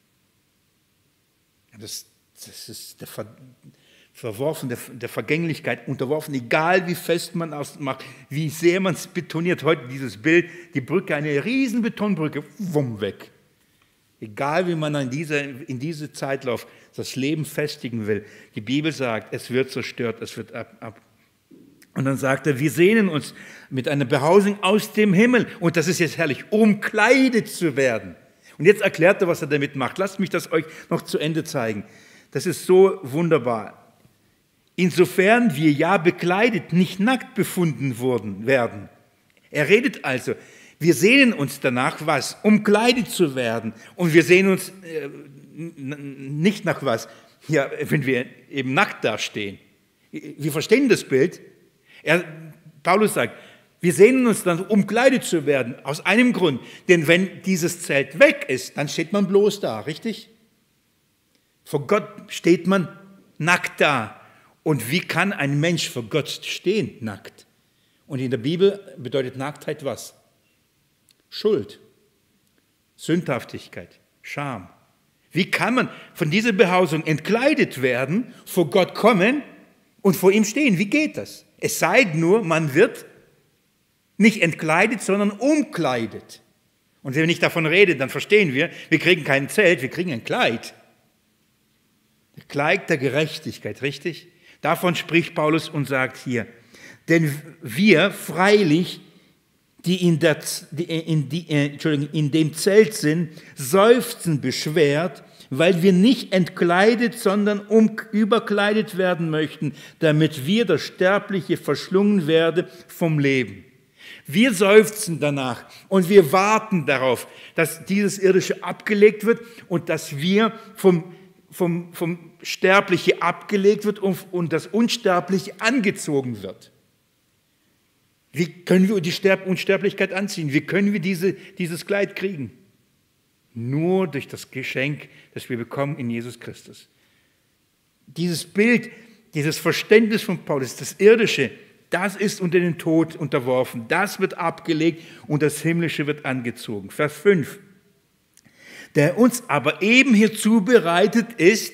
Das, das ist der Ver verworfen, der, der Vergänglichkeit unterworfen, egal wie fest man es macht, wie sehr man es betoniert. Heute dieses Bild, die Brücke, eine riesen Betonbrücke, wumm, weg. Egal wie man in diese, in diese Zeitlauf das Leben festigen will, die Bibel sagt, es wird zerstört, es wird ab, ab. Und dann sagt er, wir sehnen uns mit einer Behausung aus dem Himmel, und das ist jetzt herrlich, umkleidet zu werden. Und jetzt erklärt er, was er damit macht. Lasst mich das euch noch zu Ende zeigen. Das ist so wunderbar. Insofern wir ja bekleidet, nicht nackt befunden wurden, werden. Er redet also, wir sehnen uns danach, was? Umkleidet zu werden. Und wir sehnen uns äh, nicht nach was? Ja, wenn wir eben nackt dastehen. Wir verstehen das Bild. Er, Paulus sagt, wir sehnen uns dann, umkleidet zu werden, aus einem Grund. Denn wenn dieses Zelt weg ist, dann steht man bloß da, richtig? Vor Gott steht man nackt da. Und wie kann ein Mensch vor Gott stehen, nackt? Und in der Bibel bedeutet Nacktheit was? Schuld, Sündhaftigkeit, Scham. Wie kann man von dieser Behausung entkleidet werden, vor Gott kommen und vor ihm stehen? Wie geht das? Es sei nur, man wird nicht entkleidet, sondern umkleidet. Und wenn ich davon rede, dann verstehen wir, wir kriegen kein Zelt, wir kriegen ein Kleid. Das Kleid der Gerechtigkeit, richtig? Davon spricht Paulus und sagt hier, denn wir freilich, die in, der, die in, die, äh, Entschuldigung, in dem Zelt sind, seufzen beschwert, weil wir nicht entkleidet, sondern um, überkleidet werden möchten, damit wir das Sterbliche verschlungen werden vom Leben. Wir seufzen danach und wir warten darauf, dass dieses Irdische abgelegt wird und dass wir vom Vom, vom Sterbliche abgelegt wird und, und das Unsterbliche angezogen wird. Wie können wir die Sterb Unsterblichkeit anziehen? Wie können wir diese, dieses Kleid kriegen? Nur durch das Geschenk, das wir bekommen in Jesus Christus. Dieses Bild, dieses Verständnis von Paulus, das Irdische, das ist unter den Tod unterworfen, das wird abgelegt und das Himmlische wird angezogen. Vers fünf. Der uns aber eben hierzu bereitet ist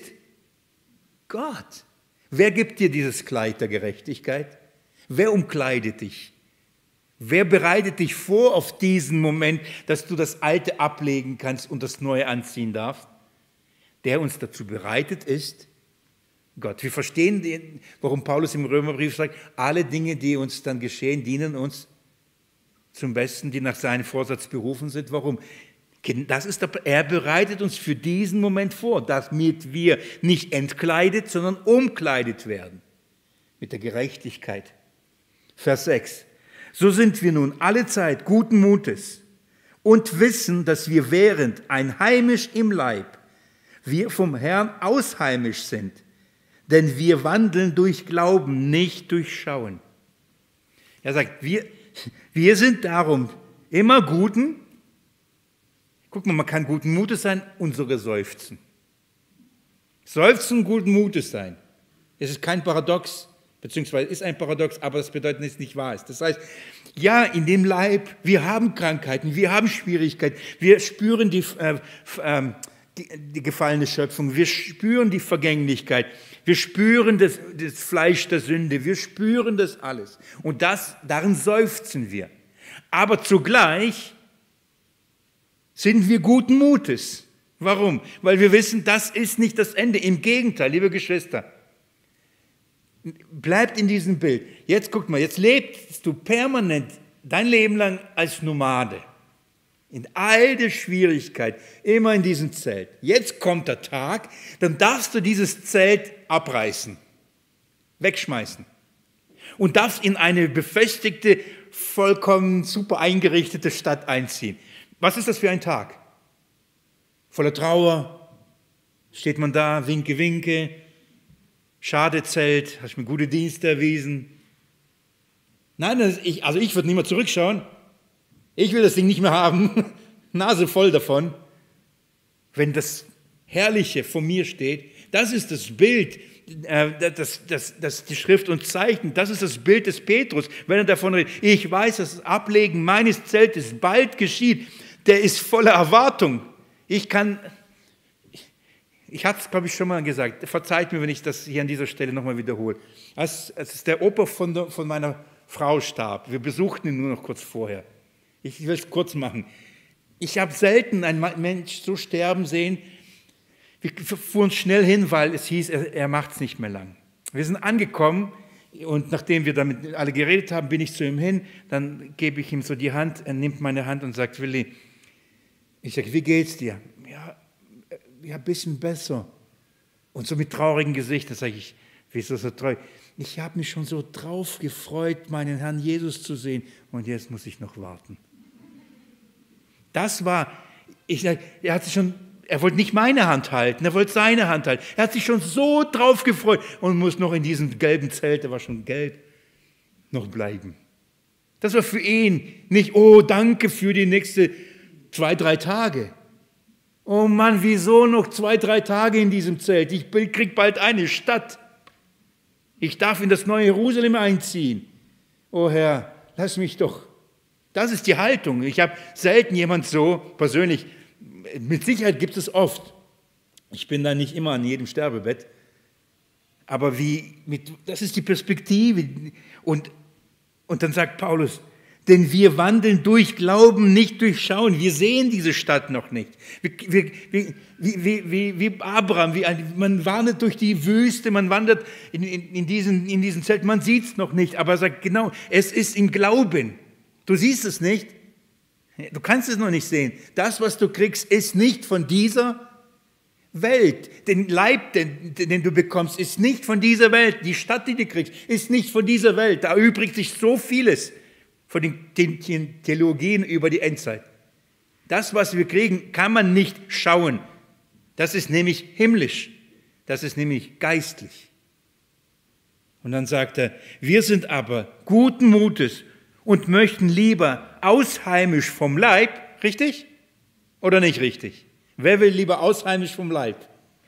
Gott. Wer gibt dir dieses Kleid der Gerechtigkeit? Wer umkleidet dich? Wer bereitet dich vor auf diesen Moment, dass du das Alte ablegen kannst und das Neue anziehen darfst? der uns dazu bereitet ist, Gott. Wir verstehen, den, warum Paulus im Römerbrief sagt, alle Dinge, die uns dann geschehen, dienen uns zum Besten, die nach seinem Vorsatz berufen sind. Warum? Das ist, er bereitet uns für diesen Moment vor, damit wir nicht entkleidet, sondern umkleidet werden mit der Gerechtigkeit. Vers sechs. So sind wir nun allezeit guten Mutes und wissen, dass wir während ein heimisch im Leib, wir vom Herrn ausheimisch sind, denn wir wandeln durch Glauben, nicht durch Schauen. Er sagt, wir, wir sind darum immer guten, guck mal, man kann guten Mutes sein und sogar seufzen. Seufzen, guten Mutes sein. Es ist kein Paradox, beziehungsweise ist ein Paradox, aber das bedeutet, dass es nicht wahr ist. Das heißt, ja, in dem Leib, wir haben Krankheiten, wir haben Schwierigkeiten, wir spüren die, äh, äh, die, die gefallene Schöpfung, wir spüren die Vergänglichkeit, wir spüren das, das Fleisch der Sünde, wir spüren das alles. Und das, darin seufzen wir. Aber zugleich sind wir guten Mutes. Warum? Weil wir wissen, das ist nicht das Ende. Im Gegenteil, liebe Geschwister, bleibt in diesem Bild. Jetzt guck mal, jetzt lebst du permanent dein Leben lang als Nomade. In all der Schwierigkeit, immer in diesem Zelt. Jetzt kommt der Tag, dann darfst du dieses Zelt abreißen, wegschmeißen und darfst in eine befestigte, vollkommen super eingerichtete Stadt einziehen. Was ist das für ein Tag? Voller Trauer, steht man da, winke, winke, schade Zelt, hast mir gute Dienste erwiesen. Nein, das, ich, also ich würde nicht mehr zurückschauen. Ich will das Ding nicht mehr haben, Nase voll davon. Wenn das Herrliche vor mir steht, das ist das Bild, äh, das, das, das die Schrift uns zeichnet, das ist das Bild des Petrus, wenn er davon redet. Ich weiß, dass das Ablegen meines Zeltes bald geschieht. Der ist voller Erwartung. Ich kann, ich, ich hatte es, glaube ich, schon mal gesagt, verzeiht mir, wenn ich das hier an dieser Stelle nochmal wiederhole. Als, als der Opa von, der, von meiner Frau starb, wir besuchten ihn nur noch kurz vorher. Ich will es kurz machen. Ich habe selten einen Mensch so sterben sehen. Wir fuhren schnell hin, weil es hieß, er, er macht es nicht mehr lang. Wir sind angekommen und nachdem wir damit alle geredet haben, bin ich zu ihm hin. Dann gebe ich ihm so die Hand, er nimmt meine Hand und sagt, Willi, ich sage, wie geht's dir? Ja, ja, ein bisschen besser. Und so mit traurigem Gesicht, dann sage ich, wieso so traurig? Ich habe mich schon so drauf gefreut, meinen Herrn Jesus zu sehen und jetzt muss ich noch warten. Das war, ich, er hat sich schon, er wollte nicht meine Hand halten, er wollte seine Hand halten. Er hat sich schon so drauf gefreut und muss noch in diesem gelben Zelt, der war schon gelb, noch bleiben. Das war für ihn nicht, oh, danke für die nächste zwei, drei Tage. Oh Mann, wieso noch zwei, drei Tage in diesem Zelt? Ich krieg bald eine Stadt. Ich darf in das neue Jerusalem einziehen. Oh Herr, lass mich doch. Das ist die Haltung. Ich habe selten jemand so persönlich, mit Sicherheit gibt es oft. Ich bin da nicht immer an jedem Sterbebett. Aber wie, mit, das ist die Perspektive. Und, und dann sagt Paulus, denn wir wandeln durch Glauben, nicht durch Schauen. Wir sehen diese Stadt noch nicht. Wie, wie, wie, wie, wie, wie Abraham, wie, man wandert durch die Wüste, man wandert in, in, in, diesen, in diesen Zelt, man sieht es noch nicht, aber er sagt genau, es ist im Glauben. Du siehst es nicht, du kannst es noch nicht sehen. Das, was du kriegst, ist nicht von dieser Welt. Den Leib, den, den du bekommst, ist nicht von dieser Welt. Die Stadt, die du kriegst, ist nicht von dieser Welt. Da übrigt sich so vieles von den Theologien über die Endzeit. Das, was wir kriegen, kann man nicht schauen. Das ist nämlich himmlisch. Das ist nämlich geistlich. Und dann sagt er, wir sind aber guten Mutes und möchten lieber ausheimisch vom Leib, richtig? Oder nicht richtig? Wer will lieber ausheimisch vom Leib?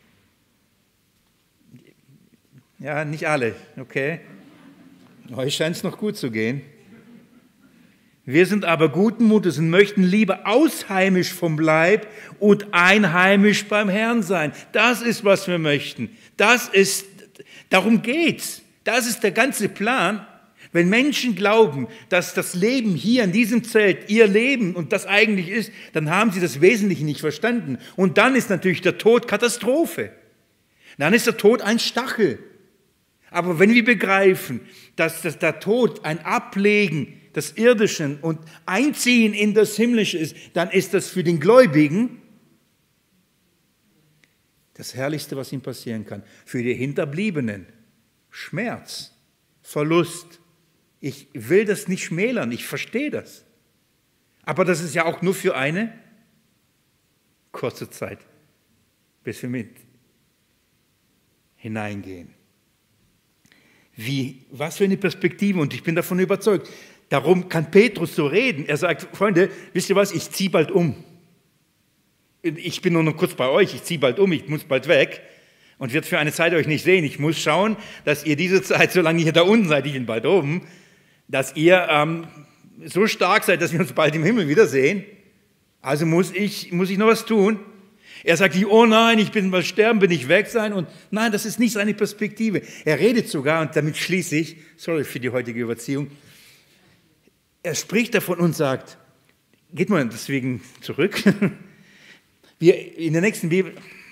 Ja, nicht alle, okay. Euch scheint es noch gut zu gehen. Wir sind aber guten Mutes und möchten lieber ausheimisch vom Leib und einheimisch beim Herrn sein. Das ist, was wir möchten. Das ist, darum geht's. Das ist der ganze Plan. Wenn Menschen glauben, dass das Leben hier in diesem Zelt ihr Leben und das eigentlich ist, dann haben sie das Wesentliche nicht verstanden. Und dann ist natürlich der Tod Katastrophe. Dann ist der Tod ein Stachel. Aber wenn wir begreifen, dass das, der Tod ein Ablegen des Irdischen und Einziehen in das Himmlische ist, dann ist das für den Gläubigen das Herrlichste, was ihm passieren kann. Für die Hinterbliebenen Schmerz, Verlust. Ich will das nicht schmälern, ich verstehe das. Aber das ist ja auch nur für eine kurze Zeit, bis wir mit hineingehen. Wie, was für eine Perspektive, und ich bin davon überzeugt. Darum kann Petrus so reden. Er sagt, Freunde, wisst ihr was, ich ziehe bald um. Ich bin nur noch kurz bei euch, ich ziehe bald um, ich muss bald weg und wird für eine Zeit euch nicht sehen. Ich muss schauen, dass ihr diese Zeit, solange ihr da unten seid, ich bin bald oben, dass ihr ähm, so stark seid, dass wir uns bald im Himmel wiedersehen. Also muss ich, muss ich noch was tun. Er sagt, oh nein, ich bin mal sterben, bin ich weg sein. Und nein, das ist nicht seine Perspektive. Er redet sogar, und damit schließe ich, sorry für die heutige Überziehung, er spricht davon und sagt, geht mal deswegen zurück, wir in der nächsten Bibel,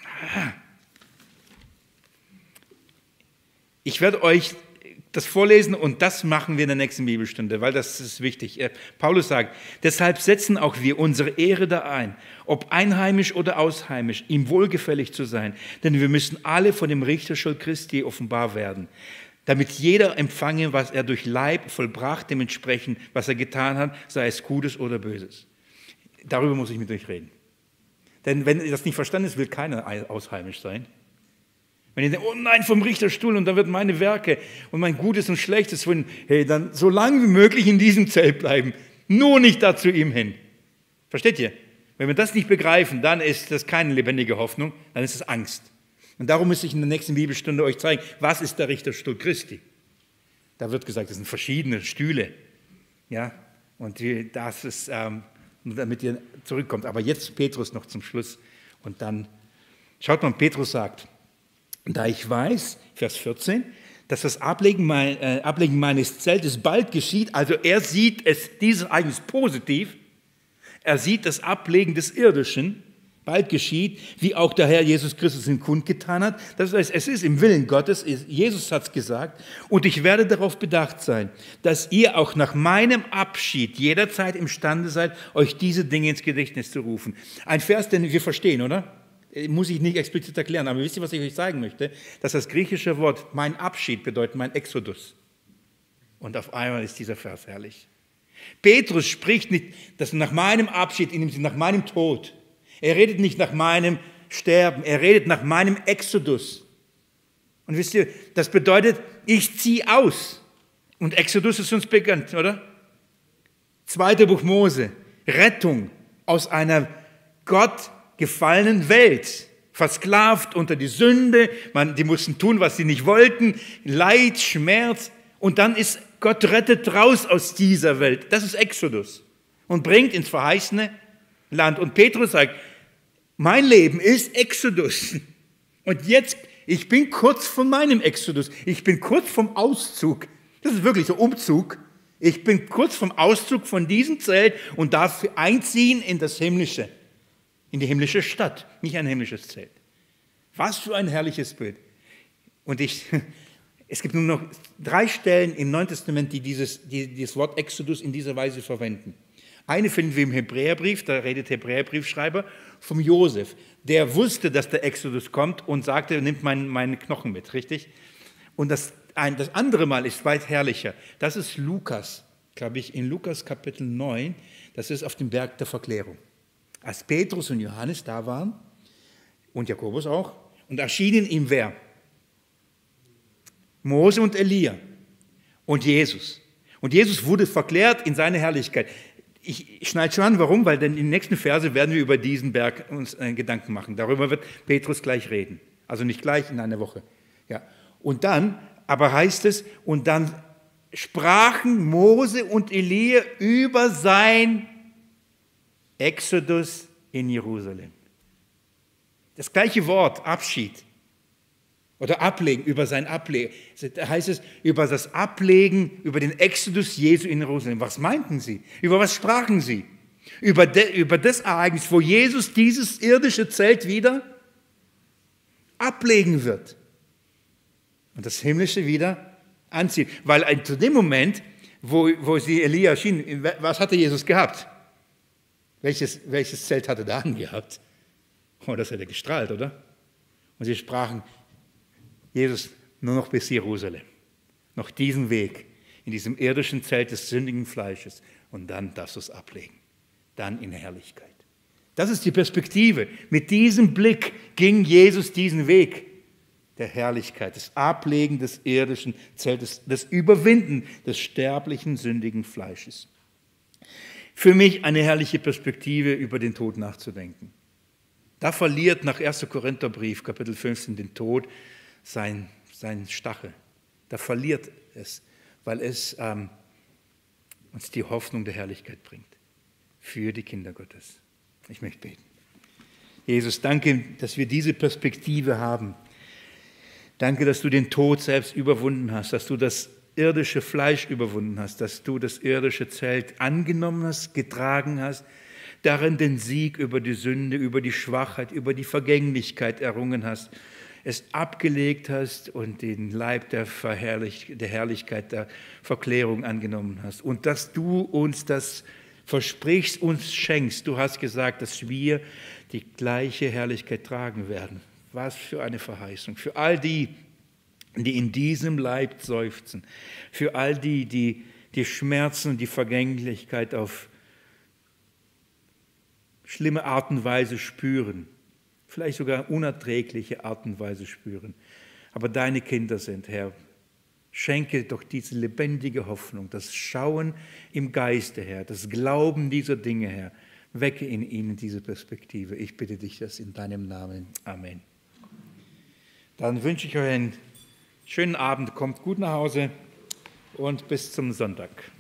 ich werde euch das vorlesen und das machen wir in der nächsten Bibelstunde, weil das ist wichtig. Paulus sagt, deshalb setzen auch wir unsere Ehre da ein, ob einheimisch oder ausheimisch, ihm wohlgefällig zu sein, denn wir müssen alle von dem Richterstuhl Christi offenbar werden, damit jeder empfange, was er durch Leib vollbracht, dementsprechend, was er getan hat, sei es Gutes oder Böses. Darüber muss ich mit euch reden. Denn wenn das nicht verstanden ist, will keiner ausheimisch sein. Wenn ihr denkt, oh nein, vom Richterstuhl und da wird meine Werke und mein Gutes und Schlechtes von, hey, dann so lange wie möglich in diesem Zelt bleiben, nur nicht da zu ihm hin. Versteht ihr? Wenn wir das nicht begreifen, dann ist das keine lebendige Hoffnung, dann ist es Angst. Und darum muss ich in der nächsten Bibelstunde euch zeigen, was ist der Richterstuhl Christi? Da wird gesagt, das sind verschiedene Stühle. Ja, und das ist, ähm, damit ihr zurückkommt. Aber jetzt Petrus noch zum Schluss. Und dann, schaut mal, Petrus sagt, da ich weiß, Vers vierzehn, dass das Ablegen, mein, äh, Ablegen meines Zeltes bald geschieht, also er sieht es, dieses eigentlich positiv, er sieht das Ablegen des Irdischen, bald geschieht, wie auch der Herr Jesus Christus ihn kundgetan hat. Das heißt, es ist im Willen Gottes, Jesus hat es gesagt, und ich werde darauf bedacht sein, dass ihr auch nach meinem Abschied jederzeit imstande seid, euch diese Dinge ins Gedächtnis zu rufen. Ein Vers, den wir verstehen, oder? Muss ich nicht explizit erklären, aber wisst ihr, was ich euch sagen möchte? Dass das griechische Wort mein Abschied bedeutet mein Exodus. Und auf einmal ist dieser Vers herrlich. Petrus spricht nicht, dass nach meinem Abschied, in dem Sinne nach meinem Tod. Er redet nicht nach meinem Sterben, er redet nach meinem Exodus. Und wisst ihr, das bedeutet, ich ziehe aus. Und Exodus ist uns bekannt, oder? Zweiter Buch Mose, Rettung aus einer Gott gefallenen Welt, versklavt unter die Sünde, man, die mussten tun, was sie nicht wollten, Leid, Schmerz, und dann ist Gott rettet raus aus dieser Welt. Das ist Exodus und bringt ins verheißene Land. Und Petrus sagt, mein Leben ist Exodus. Und jetzt, ich bin kurz von meinem Exodus, ich bin kurz vom Auszug. Das ist wirklich so Umzug. Ich bin kurz vom Auszug von diesem Zelt und darf einziehen in das Himmlische. In die himmlische Stadt, nicht ein himmlisches Zelt. Was für ein herrliches Bild. Und ich, es gibt nur noch drei Stellen im Neuen Testament, die dieses, die dieses Wort Exodus in dieser Weise verwenden. Eine finden wir im Hebräerbrief, da redet der Hebräerbriefschreiber vom Josef. Der wusste, dass der Exodus kommt und sagte, nimmt meinen meine Knochen mit, richtig? Und das, ein, das andere Mal ist weit herrlicher. Das ist Lukas, glaube ich, in Lukas Kapitel neun, das ist auf dem Berg der Verklärung. Als Petrus und Johannes da waren, und Jakobus auch, und erschienen ihm wer? Mose und Elia und Jesus. Und Jesus wurde verklärt in seine Herrlichkeit. Ich schneide schon an, warum? Weil denn in den nächsten Verse werden wir über diesen Berg uns äh, Gedanken machen. Darüber wird Petrus gleich reden. Also nicht gleich in einer Woche. Ja. Und dann, aber heißt es, und dann sprachen Mose und Elia über sein Exodus in Jerusalem. Das gleiche Wort, Abschied. Oder ablegen, über sein Ablegen. Da heißt es, über das Ablegen, über den Exodus Jesu in Jerusalem. Was meinten sie? Über was sprachen sie? Über, de, über das Ereignis, wo Jesus dieses irdische Zelt wieder ablegen wird. Und das Himmlische wieder anziehen. Weil zu dem Moment, wo, wo sie Elia erschienen, was hatte Jesus gehabt? Welches, welches Zelt hatte er da angehabt? Oh, das hätte gestrahlt, oder? Und sie sprachen, Jesus, nur noch bis Jerusalem. Noch diesen Weg in diesem irdischen Zelt des sündigen Fleisches. Und dann darfst du es ablegen. Dann in Herrlichkeit. Das ist die Perspektive. Mit diesem Blick ging Jesus diesen Weg der Herrlichkeit, des Ablegen des irdischen Zeltes, des Überwinden des sterblichen, sündigen Fleisches. Für mich eine herrliche Perspektive, über den Tod nachzudenken. Da verliert nach erster Korintherbrief, Kapitel fünfzehn, den Tod sein, sein Stachel. Da verliert es, weil es ähm, uns die Hoffnung der Herrlichkeit bringt. Für die Kinder Gottes. Ich möchte beten. Jesus, danke, dass wir diese Perspektive haben. Danke, dass du den Tod selbst überwunden hast, dass du das irdische Fleisch überwunden hast, dass du das irdische Zelt angenommen hast, getragen hast, darin den Sieg über die Sünde, über die Schwachheit, über die Vergänglichkeit errungen hast, es abgelegt hast und den Leib der, Verherrlich- der Herrlichkeit, der Verklärung angenommen hast. Und dass du uns das versprichst, uns schenkst. Du hast gesagt, dass wir die gleiche Herrlichkeit tragen werden. Was für eine Verheißung. Für all die, die in diesem Leib seufzen. Für all die, die die Schmerzen und die Vergänglichkeit auf schlimme Art und Weise spüren. Vielleicht sogar unerträgliche Art und Weise spüren. Aber deine Kinder sind, Herr. Schenke doch diese lebendige Hoffnung, das Schauen im Geiste, Herr, das Glauben dieser Dinge, Herr. Wecke in ihnen diese Perspektive. Ich bitte dich das in deinem Namen. Amen. Dann wünsche ich euch einen schönen Abend, kommt gut nach Hause und bis zum Sonntag.